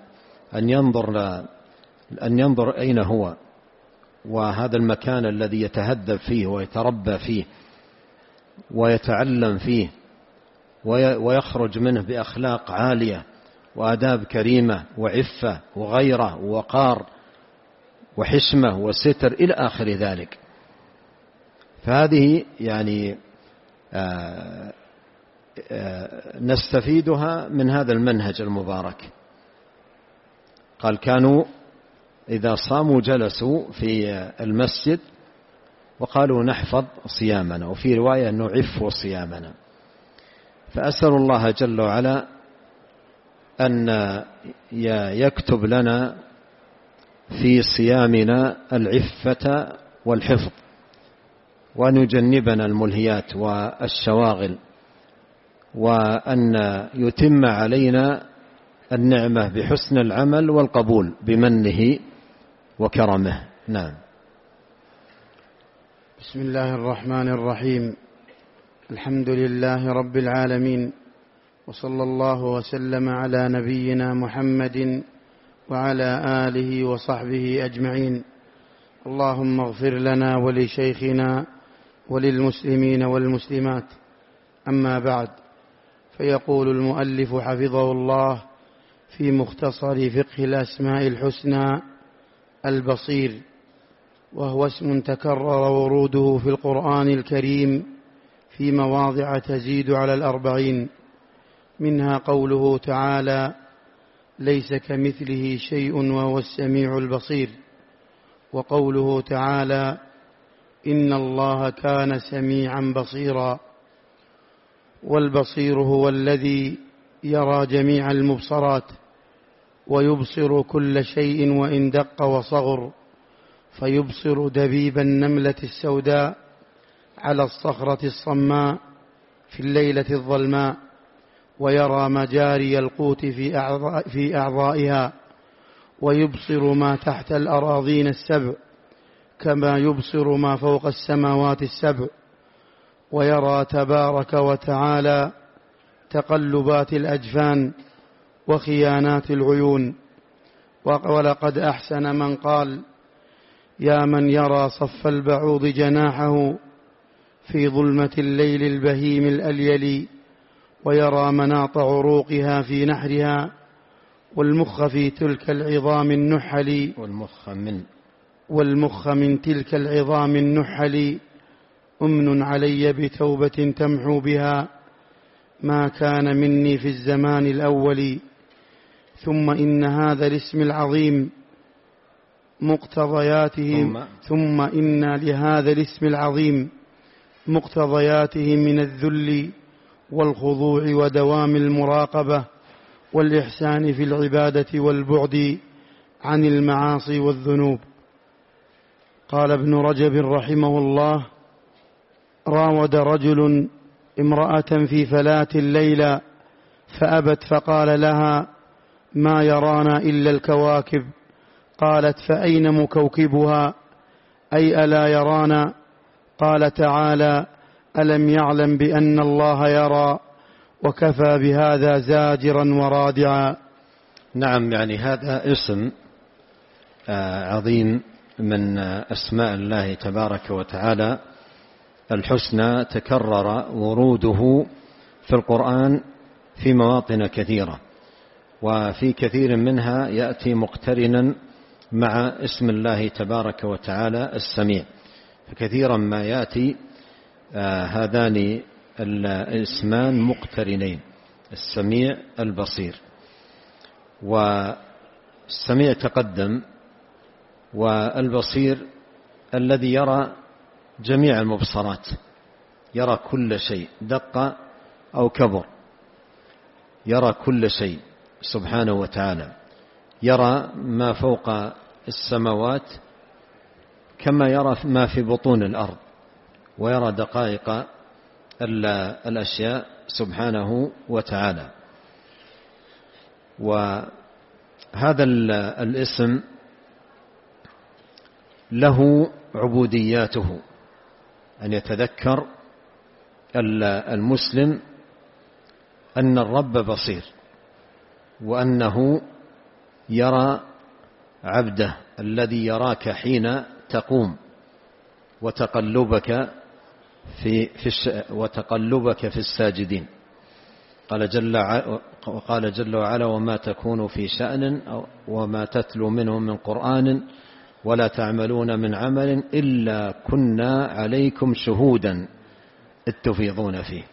أن ينظر أين هو، وهذا المكان الذي يتهذب فيه ويتربى فيه ويتعلم فيه ويخرج منه بأخلاق عالية وآداب كريمة وعفة وغيرة ووقار وحشمة وستر إلى آخر ذلك. فهذه يعني نستفيدها من هذا المنهج المبارك. قال كانوا إذا صاموا جلسوا في المسجد وقالوا نحفظ صيامنا، وفي رواية نعف صيامنا. فأسأل الله جل وعلا أن يكتب لنا في صيامنا العفة والحفظ، وأن يجنبنا الملهيات والشواغل، وأن يتم علينا النعمة بحسن العمل والقبول بمنه وكرمه. نعم. بسم الله الرحمن الرحيم. الحمد لله رب العالمين، وصلى الله وسلم على نبينا محمد وعلى آله وصحبه أجمعين. اللهم اغفر لنا ولشيخنا وللمسلمين والمسلمات. أما بعد، فيقول المؤلف حفظه الله في مختصر فقه الأسماء الحسنى: البصير، وهو اسم تكرر وروده في القرآن الكريم في مواضع تزيد على 40، منها قوله تعالى: ليس كمثله شيء وهو السميع البصير، وقوله تعالى: إن الله كان سميعا بصيرا. والبصير هو الذي يرى جميع المبصرات ويبصر كل شيء وإن دق وصغر، فيبصر دبيب النملة السوداء على الصخرة الصماء في الليلة الظلماء، ويرى مجاري القوت في أعضائها، ويبصر ما تحت الأراضين السبع كما يبصر ما فوق السماوات السبع، ويرى تبارك وتعالى تقلبات الأجفان وخيانات العيون. ولقد أحسن من قال: يا من يرى صف البعوض جناحه في ظلمة الليل البهيم الأليل، ويرى مناط عروقها في نحرها، والمخ في تلك العظام النحل، والمخ من تلك العظام النحل، أمن علي بتوبة تمحو بها ما كان مني في الزمان الأول. ثم إن هذا الاسم العظيم مقتضياته ثم إن لهذا الاسم العظيم مقتضياته من الذل والخضوع ودوام المراقبة والإحسان في العبادة والبعد عن المعاصي والذنوب. قال ابن رجب رحمه الله: راود رجل امرأة في فلاة الليلة فأبت، فقال لها: ما يرانا إلا الكواكب. قالت: فأين مكوكبها؟ أي ألا يرانا؟ قال تعالى: ألم يعلم بأن الله يرى؟ وكفى بهذا زاجرا ورادعا. نعم، يعني هذا اسم عظيم من أسماء الله تبارك وتعالى الحسنى، تكرر وروده في القرآن في مواطن كثيرة، وفي كثير منها يأتي مقترنا مع اسم الله تبارك وتعالى السميع، فكثيرا ما يأتي هذان الاسمان مقترنين، السميع البصير. والسميع تقدم، والبصير الذي يرى جميع المبصرات، يرى كل شيء دق أو كبر، يرى كل شيء سبحانه وتعالى، يرى ما فوق السماوات كما يرى ما في بطون الأرض، ويرى دقائق الأشياء سبحانه وتعالى. وهذا الاسم له عبودياته، أن يتذكر المسلم أن الرب بصير، وأنه يرى عبده الذي يراك حين تقوم، وتقلبك في الساجدين. قال جل وعلا: وما تكون في شأن وما تتلو منه من قرآن ولا تعملون من عمل إلا كنا عليكم شهودا إذ تفيضون فيه.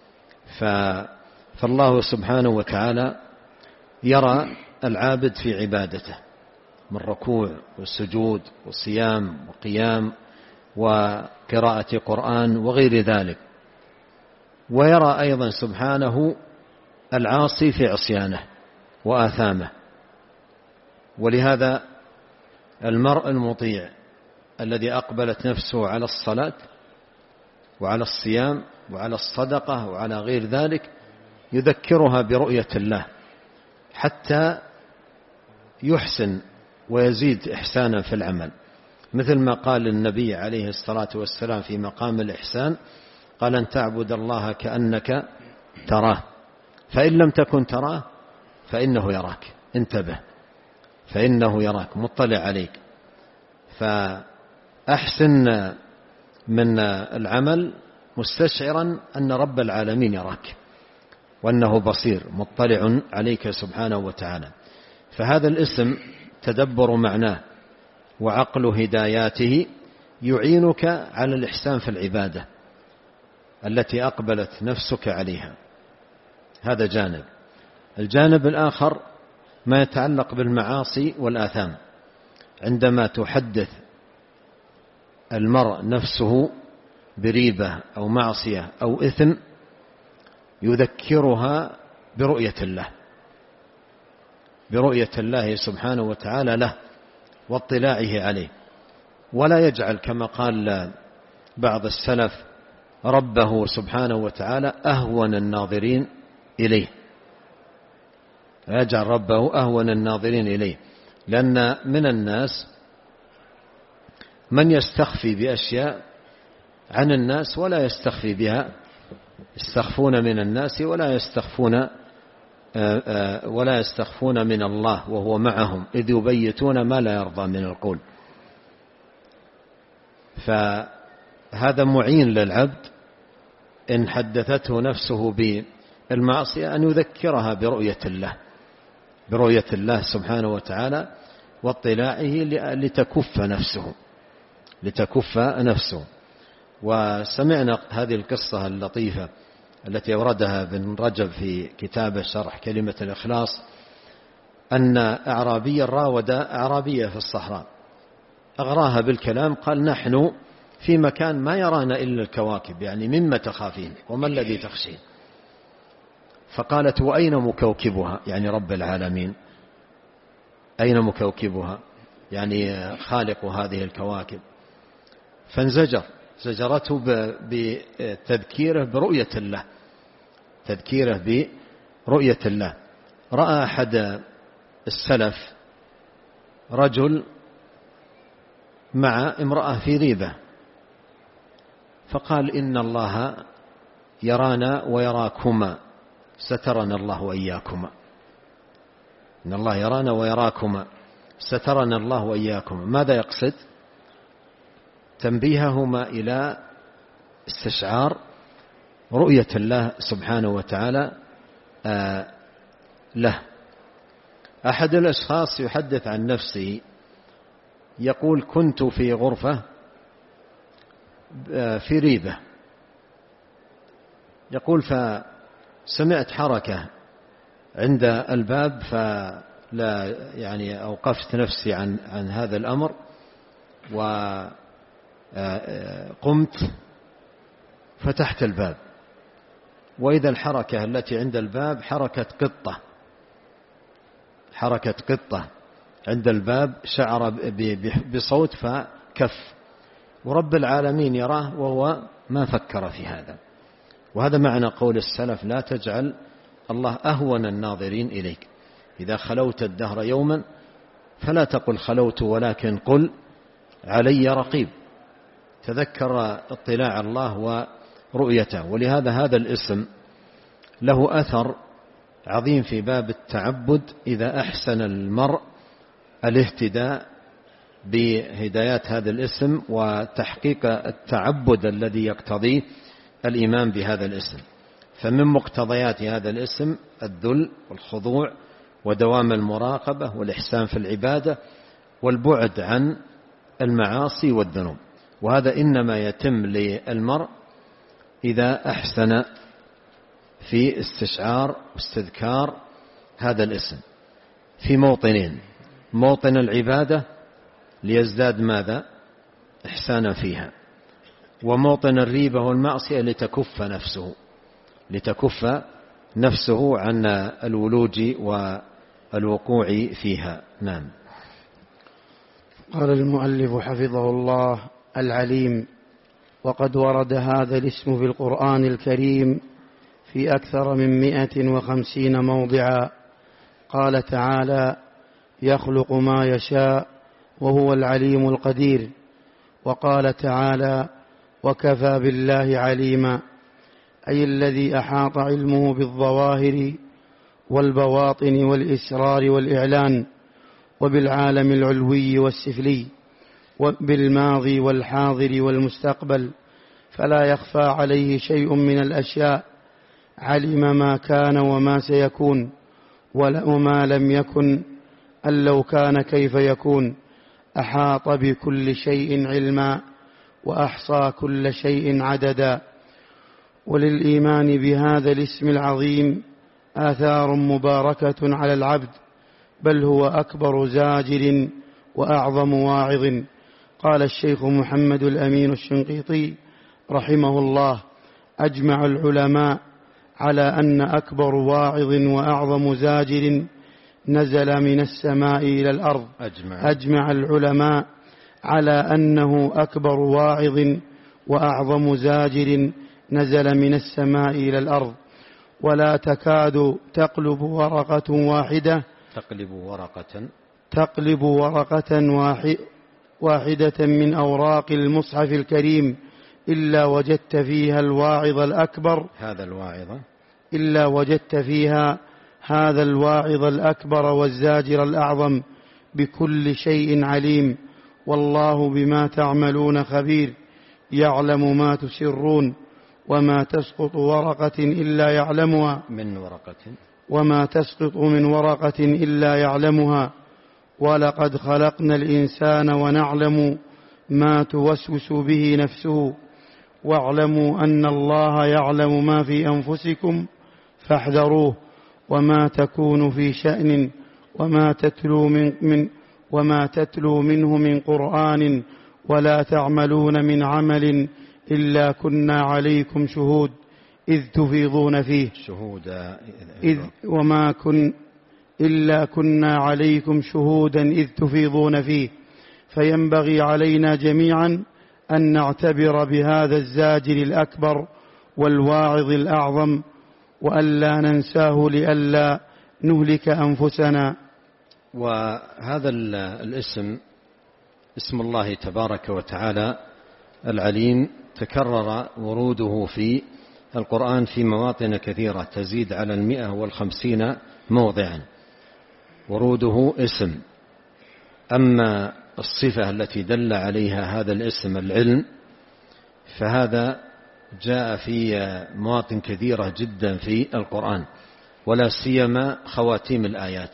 فالله سبحانه وتعالى يرى العابد في عبادته من ركوع والسجود والصيام وقيام وقراءة قرآن وغير ذلك، ويرى أيضا سبحانه العاصي في عصيانه وآثامه. ولهذا المرء المطيع الذي أقبلت نفسه على الصلاة وعلى الصيام وعلى الصدقة وعلى غير ذلك يذكرها برؤية الله حتى يحسن ويزيد إحسانا في العمل، مثل ما قال النبي عليه الصلاة والسلام في مقام الإحسان: قال: أن تعبد الله كأنك تراه، فإن لم تكن تراه فإنه يراك. انتبه، فإنه يراك، مطلع عليك. فأحسن من العمل مستشعرا أن رب العالمين يراك، وأنه بصير مطلع عليك سبحانه وتعالى. فهذا الاسم تدبر معناه وعقل هداياته يعينك على الإحسان في العبادة التي أقبلت نفسك عليها. هذا جانب. الجانب الآخر ما يتعلق بالمعاصي والآثام. عندما تحدث المرء نفسه بريبة أو معصية أو إثم يذكرها برؤية الله سبحانه وتعالى له واطلاعه عليه، ولا يجعل كما قال بعض السلف ربه سبحانه وتعالى أهون الناظرين إليه، يجعل ربه أهون الناظرين إليه، لأن من الناس من يستخفي بأشياء عن الناس ولا يستخفي بها، يستخفون من الناس ولا يستخفون من الله وهو معهم إذ يبيتون ما لا يرضى من القول. فهذا معين للعبد إن حدثته نفسه بالمعصية أن يذكرها برؤية الله سبحانه وتعالى واطلاعه لتكف نفسه. وسمعنا هذه القصة اللطيفة التي أوردها ابن رجب في كتابه شرح كلمة الإخلاص، أن أعرابيا راود أعرابية في الصحراء أغراها بالكلام، قال نحن في مكان ما يرانا إلا الكواكب، يعني مما تخافين وما الذي تخشين؟ فقالت وأين مكوكبها، يعني رب العالمين، أين مكوكبها يعني خالق هذه الكواكب؟ زجرته بتذكيره برؤية الله، تذكيره برؤية الله. رأى أحد السلف رجل مع امرأة في ريبة، فقال إن الله يرانا ويراكما، سترنا الله وإياكما، إن الله يرانا ويراكما، سترنا الله وإياكما. ماذا يقصد؟ تنبيههما إلى استشعار رؤية الله سبحانه وتعالى له. أحد الأشخاص يحدث عن نفسه يقول كنت في غرفة في ريبة، يقول فسمعت حركة عند الباب، فلا يعني أوقفت نفسي عن هذا الأمر وقمت فتحت الباب، وإذا الحركة التي عند الباب حركة قطة عند الباب، شعر بصوت فكف، ورب العالمين يراه وهو ما فكر في هذا. وهذا معنى قول السلف لا تجعل الله أهون الناظرين إليك، إذا خلوت الدهر يوما فلا تقل خلوت، ولكن قل علي رقيب، تذكر اطلاع الله ورؤيته. ولهذا هذا الاسم له أثر عظيم في باب التعبد، إذا أحسن المرء الاهتداء بهدايات هذا الاسم وتحقيق التعبد الذي يقتضيه الإيمان بهذا الاسم. فمن مقتضيات هذا الاسم الذل والخضوع ودوام المراقبة والإحسان في العبادة والبعد عن المعاصي والذنوب، وهذا إنما يتم للمرء إذا أحسن في استشعار واستذكار هذا الاسم في موطنين: موطن العبادة ليزداد ماذا؟ إحسانا فيها، وموطن الريبة والمعصية لتكف نفسه عن الولوج والوقوع فيها. نعم. قال المؤلف حفظه الله: العليم. وقد ورد هذا الاسم في القرآن الكريم في أكثر من 150 موضعا. قال تعالى: يخلق ما يشاء وهو العليم القدير. وقال تعالى: وكفى بالله عليما، أي الذي أحاط علمه بالظواهر والبواطن والإسرار والإعلان، وبالعالم العلوي والسفلي، وبالماضي والحاضر والمستقبل، فلا يخفى عليه شيء من الأشياء. علم ما كان وما سيكون، وما لم يكن أن لو كان كيف يكون. أحاط بكل شيء علما، وأحصى كل شيء عددا. وللإيمان بهذا الاسم العظيم آثار مباركة على العبد، بل هو أكبر زاجر وأعظم واعظ. قال الشيخ محمد الأمين الشنقيطي رحمه الله: أجمع العلماء على أن أكبر واعظ وأعظم زاجر نزل من السماء إلى الأرض. أجمع العلماء على أنه أكبر واعظ وأعظم زاجر نزل من السماء إلى الأرض، ولا تكاد تقلب ورقة واحدة من أوراق المصحف الكريم إلا وجدت فيها الواعظ الأكبر، إلا وجدت فيها هذا الواعظ الأكبر والزاجر الأعظم. بكل شيء عليم، والله بما تعملون خبير. يعلم ما تسرون وما تسقط ورقة إلا يعلمها، وما تسقط من ورقة إلا يعلمها. ولقد خلقنا الإنسان ونعلم ما توسوس به نفسه، واعلموا أن الله يعلم ما في أنفسكم فاحذروه. وما تكون في شأن وما تتلو منه من قرآن ولا تعملون من عمل إلا كنا عليكم شهود إذ تفيضون فيه إلا كنا عليكم شهودا إذ تفيضون فيه. فينبغي علينا جميعا أن نعتبر بهذا الزاجر الأكبر والواعظ الأعظم، وألا ننساه لئلا نهلك أنفسنا. وهذا الاسم اسم الله تبارك وتعالى العليم تكرر وروده في القرآن في مواطن كثيرة تزيد على 150 موضعا وروده اسم. أما الصفة التي دل عليها هذا الاسم العلم فهذا جاء في مواطن كثيرة جدا في القرآن، ولا سيما خواتيم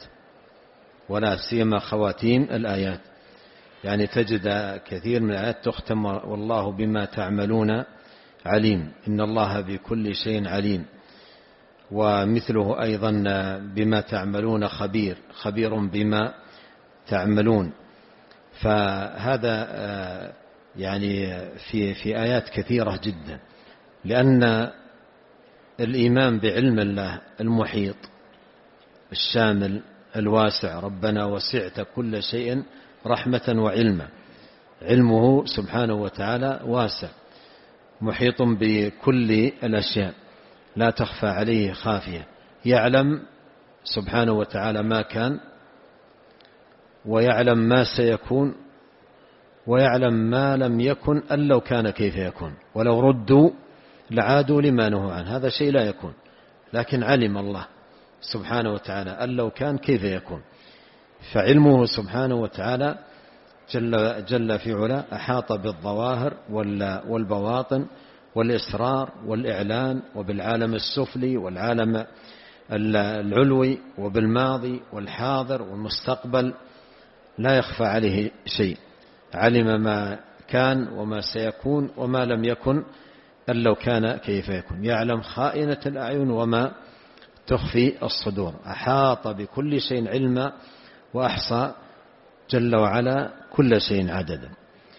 الآيات، يعني تجد كثير من الآيات تختم والله بما تعملون عليم، إن الله بكل شيء عليم. ومثله أيضا بما تعملون خبير بما تعملون. فهذا يعني في آيات كثيرة جدا، لأن الإيمان بعلم الله المحيط الشامل الواسع، ربنا وسعت كل شيء رحمة وعلما، علمه سبحانه وتعالى واسع محيط بكل الأشياء لا تخفى عليه خافية، يعلم سبحانه وتعالى ما كان، ويعلم ما سيكون، ويعلم ما لم يكن أن لو كان كيف يكون، ولو ردوا لعادوا لما نهوا عنه. هذا شيء لا يكون، لكن علم الله سبحانه وتعالى أن لو كان كيف يكون. فعلمه سبحانه وتعالى جل في علا أحاط بالظواهر والبواطن والإسرار والإعلان، وبالعالم السفلي والعالم العلوي، وبالماضي والحاضر والمستقبل، لا يخفى عليه شيء. علم ما كان وما سيكون وما لم يكن أن لو كان كيف يكون، يعلم خائنة الأعين وما تخفي الصدور، أحاط بكل شيء علما وأحصى جل وعلا كل شيء عددا.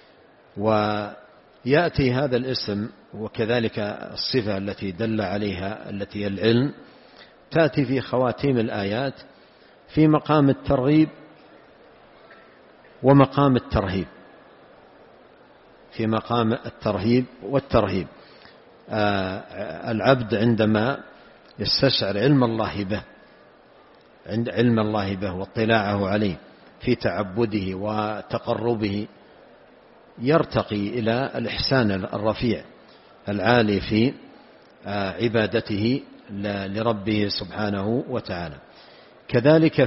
ويأتي هذا الاسم وكذلك الصفة التي دل عليها التي العلم تأتي في خواتيم الآيات في مقام الترغيب ومقام الترهيب، في مقام الترهيب والترهيب. العبد عندما يستشعر علم الله به، عند علم الله به واطلاعه عليه في تعبده وتقربه، يرتقي إلى الإحسان الرفيع العالي في عبادته لربه سبحانه وتعالى. كذلك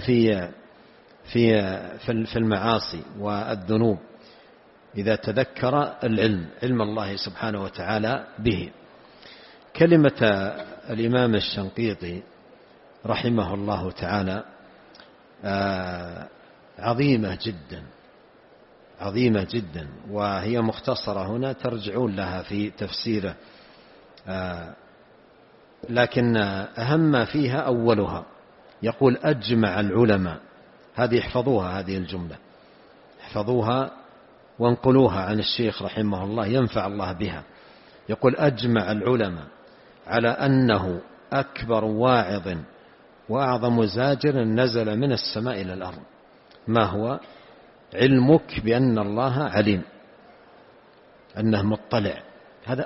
في المعاصي والذنوب إذا تذكر علم الله سبحانه وتعالى به. كلمة الإمام الشنقيطي رحمه الله تعالى عظيمة جدا، وهي مختصرة هنا ترجعون لها في تفسيره، لكن أهم ما فيها أولها. يقول أجمع العلماء، هذه احفظوها، هذه الجملة احفظوها وانقلوها عن الشيخ رحمه الله ينفع الله بها. يقول أجمع العلماء على أنه أكبر واعظ وأعظم زاجر نزل من السماء إلى الأرض. ما هو؟ علمك بأن الله عليم، أنه مطلع. هذا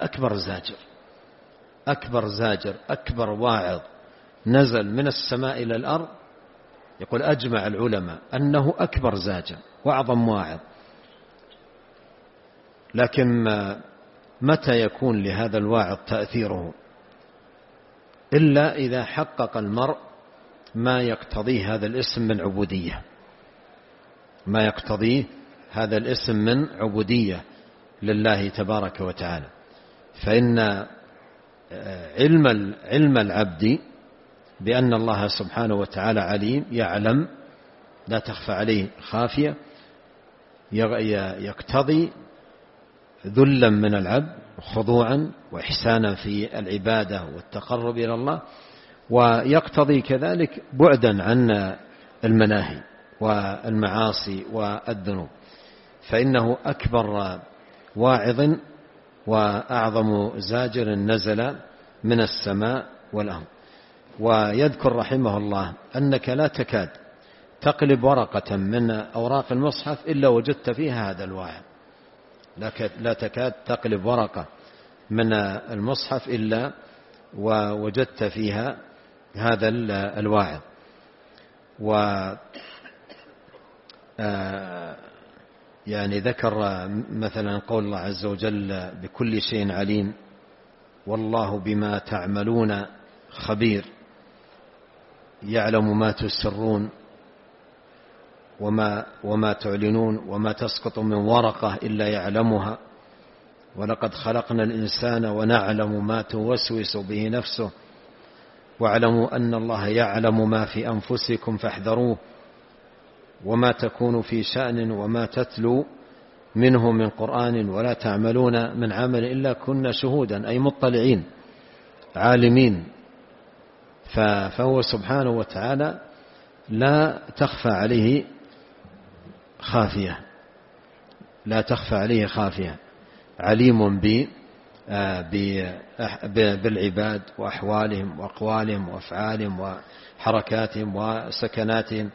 أكبر زاجر أكبر واعظ نزل من السماء إلى الأرض. يقول أجمع العلماء أنه أكبر زاجر وأعظم واعظ. لكن متى يكون لهذا الواعظ تأثيره؟ إلا إذا حقق المرء ما يقتضيه هذا الاسم من عبودية، ما يقتضيه هذا الاسم من عبودية لله تبارك وتعالى. فإن علم العبد بأن الله سبحانه وتعالى عليم، يعلم لا تخفى عليه خافية، يقتضي ذلا من العبد خضوعا وإحسانا في العبادة والتقرب إلى الله، ويقتضي كذلك بعدا عن المناهي والمعاصي والذنوب، فإنه أكبر واعظ وأعظم زاجر نزل من السماء والأرض. ويذكر رحمه الله أنك لا تكاد تقلب ورقة من أوراق المصحف إلا وجدت فيها هذا الواعظ، لا تكاد تقلب ورقة من المصحف إلا ووجدت فيها هذا الواعظ. يعني ذكر مثلا قول الله عز وجل: بكل شيء عليم والله بما تعملون خبير، يعلم ما تسرون وما تعلنون وما تسقط من ورقة إلا يعلمها، ولقد خلقنا الإنسان ونعلم ما توسوس به نفسه، واعلموا أن الله يعلم ما في أنفسكم فاحذروه، وما تكون في شأن وما تتلو منه من قرآن ولا تعملون من عمل إلا كنا شهودا، أي مطلعين عالمين. فهو سبحانه وتعالى لا تخفى عليه خافية، لا تخفى عليه خافية، عليم بالعباد وأحوالهم وأقوالهم وأفعالهم وحركاتهم وسكناتهم،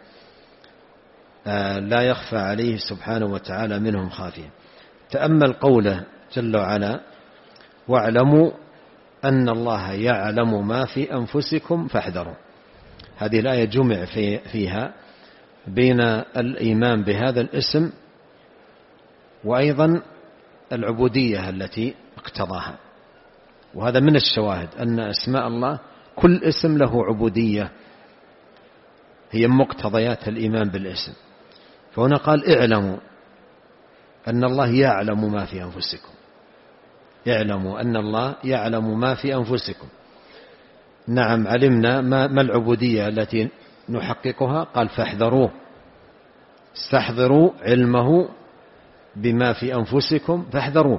لا يخفى عليه سبحانه وتعالى منهم خافية. تأمل قوله جل وعلا: واعلموا أن الله يعلم ما في أنفسكم فاحذروا. هذه الآية جمع فيها بين الإيمان بهذا الاسم وأيضا العبودية التي اقتضاها. وهذا من الشواهد أن أسماء الله كل اسم له عبودية هي مقتضيات الإيمان بالاسم. فهنا قال: اعلموا أن الله يعلم ما في أنفسكم، اعلموا أن الله يعلم ما في أنفسكم. نعم، علمنا ما العبودية التي نحققها؟ قال: فاحذروه، استحضروا علمه بما في أنفسكم فاحذروه.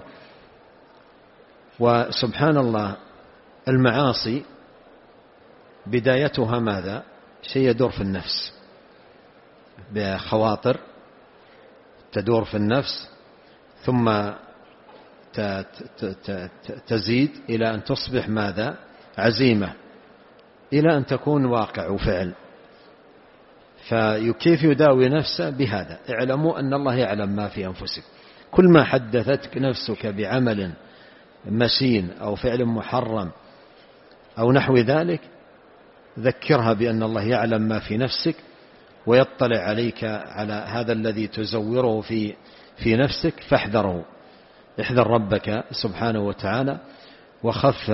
وسبحان الله، المعاصي بدايتها ماذا؟ شيء يدور في النفس، بخواطر تدور في النفس، ثم تزيد إلى أن تصبح ماذا؟ عزيمة، إلى أن تكون واقع وفعل. فكيف يداوي نفسه؟ بهذا: اعلموا أن الله يعلم ما في أنفسكم. كل ما حدثتك نفسك بعمل مشين أو فعل محرم أو نحو ذلك، ذكرها بأن الله يعلم ما في نفسك ويطلع عليك على هذا الذي تزوره في نفسك، فاحذره، احذر ربك سبحانه وتعالى، وخف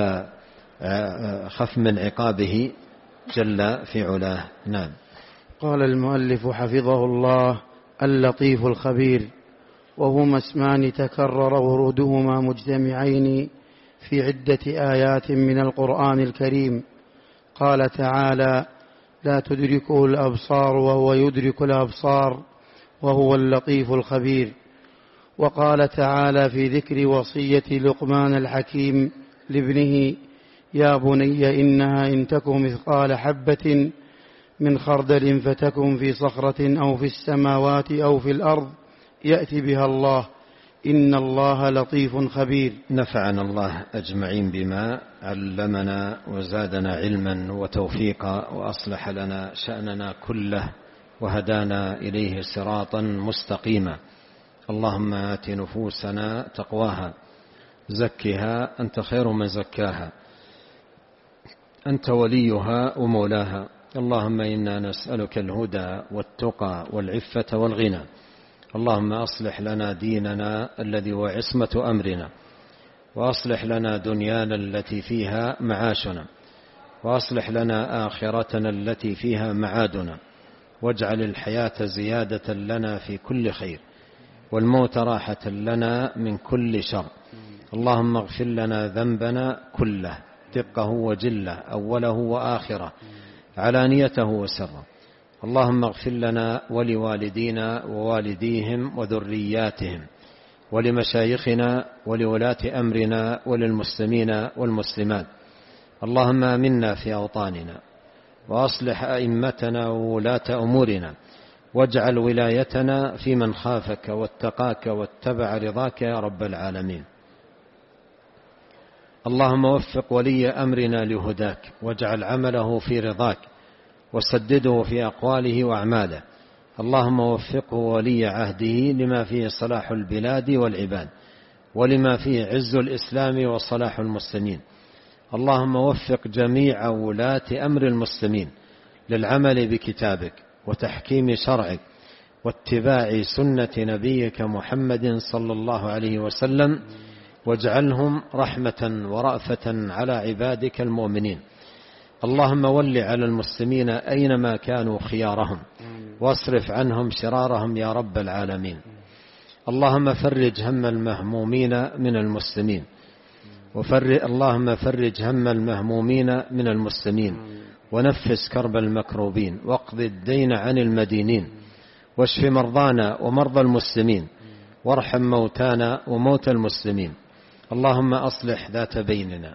من عقابه جل في علاه. نعم. قال المؤلف حفظه الله: اللطيف الخبير، وهما اسمان تكرر ورودهما مجتمعين في عدة آيات من القرآن الكريم. قال تعالى: لا تدركه الأبصار وهو يدرك الأبصار وهو اللطيف الخبير. وقال تعالى في ذكر وصية لقمان الحكيم لابنه: يا بني إنها إن تك مثقال حبة من خردل فتكن في صخرة أو في السماوات أو في الأرض يأتي بها الله إن الله لطيف خبير. نفعنا الله أجمعين بما علمنا وزادنا علما وتوفيقا، وأصلح لنا شأننا كله وهدانا إليه صراطا مستقيما. اللهم آت نفوسنا تقواها، زكها أنت خير من زكاها، أنت وليها ومولاها. اللهم إنا نسألك الهدى والتقى والعفة والغنى. اللهم أصلح لنا ديننا الذي هو عصمة أمرنا، وأصلح لنا دنيانا التي فيها معاشنا، وأصلح لنا آخرتنا التي فيها معادنا، واجعل الحياة زيادة لنا في كل خير، والموت راحة لنا من كل شر. اللهم اغفر لنا ذنبنا كله، دقه وجله، أوله وآخره، علانيته وسره. اللهم اغفر لنا ولوالدينا ووالديهم وذرياتهم، ولمشايخنا ولولاة أمرنا وللمسلمين والمسلمات. اللهم آمنا في أوطاننا، وأصلح أئمتنا وولاة أمورنا، واجعل ولايتنا في من خافك واتقاك واتبع رضاك يا رب العالمين. اللهم وفق ولي أمرنا لهداك، واجعل عمله في رضاك، وسدده في أقواله وأعماله. اللهم وفقه ولي عهده لما فيه صلاح البلاد والعباد، ولما فيه عز الإسلام وصلاح المسلمين. اللهم وفق جميع ولاة أمر المسلمين للعمل بكتابك وتحكيم شرعك واتباع سنة نبيك محمد صلى الله عليه وسلم، واجعلهم رحمة ورأفة على عبادك المؤمنين. اللهم ول على المسلمين أينما كانوا خيارهم، واصرف عنهم شرارهم يا رب العالمين. اللهم فرج هم المهمومين من المسلمين، اللهم فرج هم المهمومين من المسلمين، ونفس كرب المكروبين، واقض الدين عن المدينين، واشف مرضانا ومرضى المسلمين، وارحم موتانا وموتى المسلمين. اللهم أصلح ذات بيننا،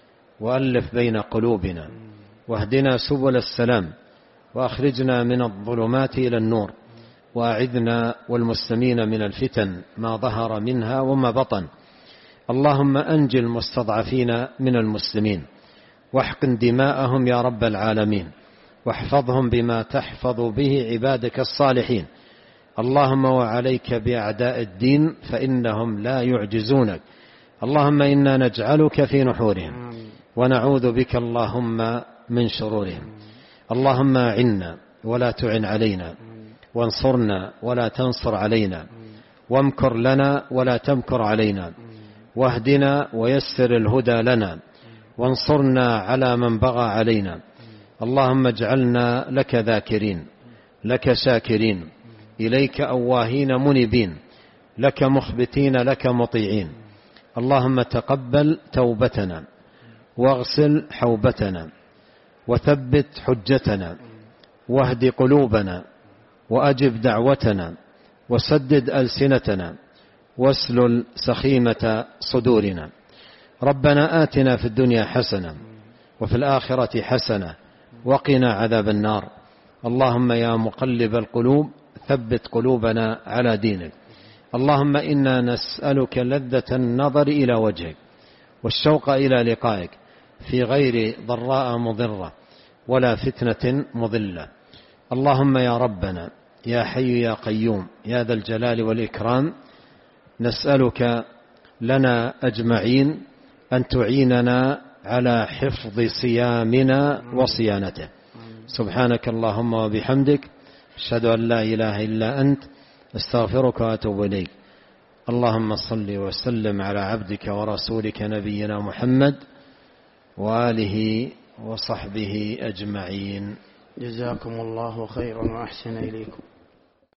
وألف بين قلوبنا، واهدنا سبل السلام، وأخرجنا من الظلمات إلى النور، وأعذنا والمسلمين من الفتن ما ظهر منها وما بطن. اللهم أنج المستضعفين من المسلمين، واحقن دماءهم يا رب العالمين، واحفظهم بما تحفظ به عبادك الصالحين. اللهم وعليك بأعداء الدين فإنهم لا يعجزونك. اللهم إنا نجعلك في نحورهم، ونعوذ بك اللهم من شرورهم. اللهم أعنا ولا تعن علينا، وانصرنا ولا تنصر علينا، وامكر لنا ولا تمكر علينا، واهدنا ويسر الهدى لنا، وانصرنا على من بغى علينا. اللهم اجعلنا لك ذاكرين، لك شاكرين، إليك أواهين منيبين، لك مخبتين، لك مطيعين. اللهم تقبل توبتنا، واغسل حوبتنا، وثبت حجتنا، واهد قلوبنا، وأجب دعوتنا، وسدد ألسنتنا، واسلل سخيمة صدورنا. ربنا آتنا في الدنيا حسنة، وفي الآخرة حسنة، وقنا عذاب النار. اللهم يا مقلب القلوب ثبت قلوبنا على دينك. اللهم إنا نسألك لذة النظر إلى وجهك، والشوق إلى لقائك، في غير ضراء مضرة ولا فتنة مضلة. اللهم يا ربنا يا حي يا قيوم يا ذا الجلال والإكرام، نسألك لنا أجمعين أن تعيننا على حفظ صيامنا وصيانته. سبحانك اللهم وبحمدك، أشهد أن لا إله إلا أنت، استغفرك وأتوب إليك. اللهم صل وسلم على عبدك ورسولك نبينا محمد وآله وصحبه أجمعين. جزاكم الله خيرا وأحسن إليكم.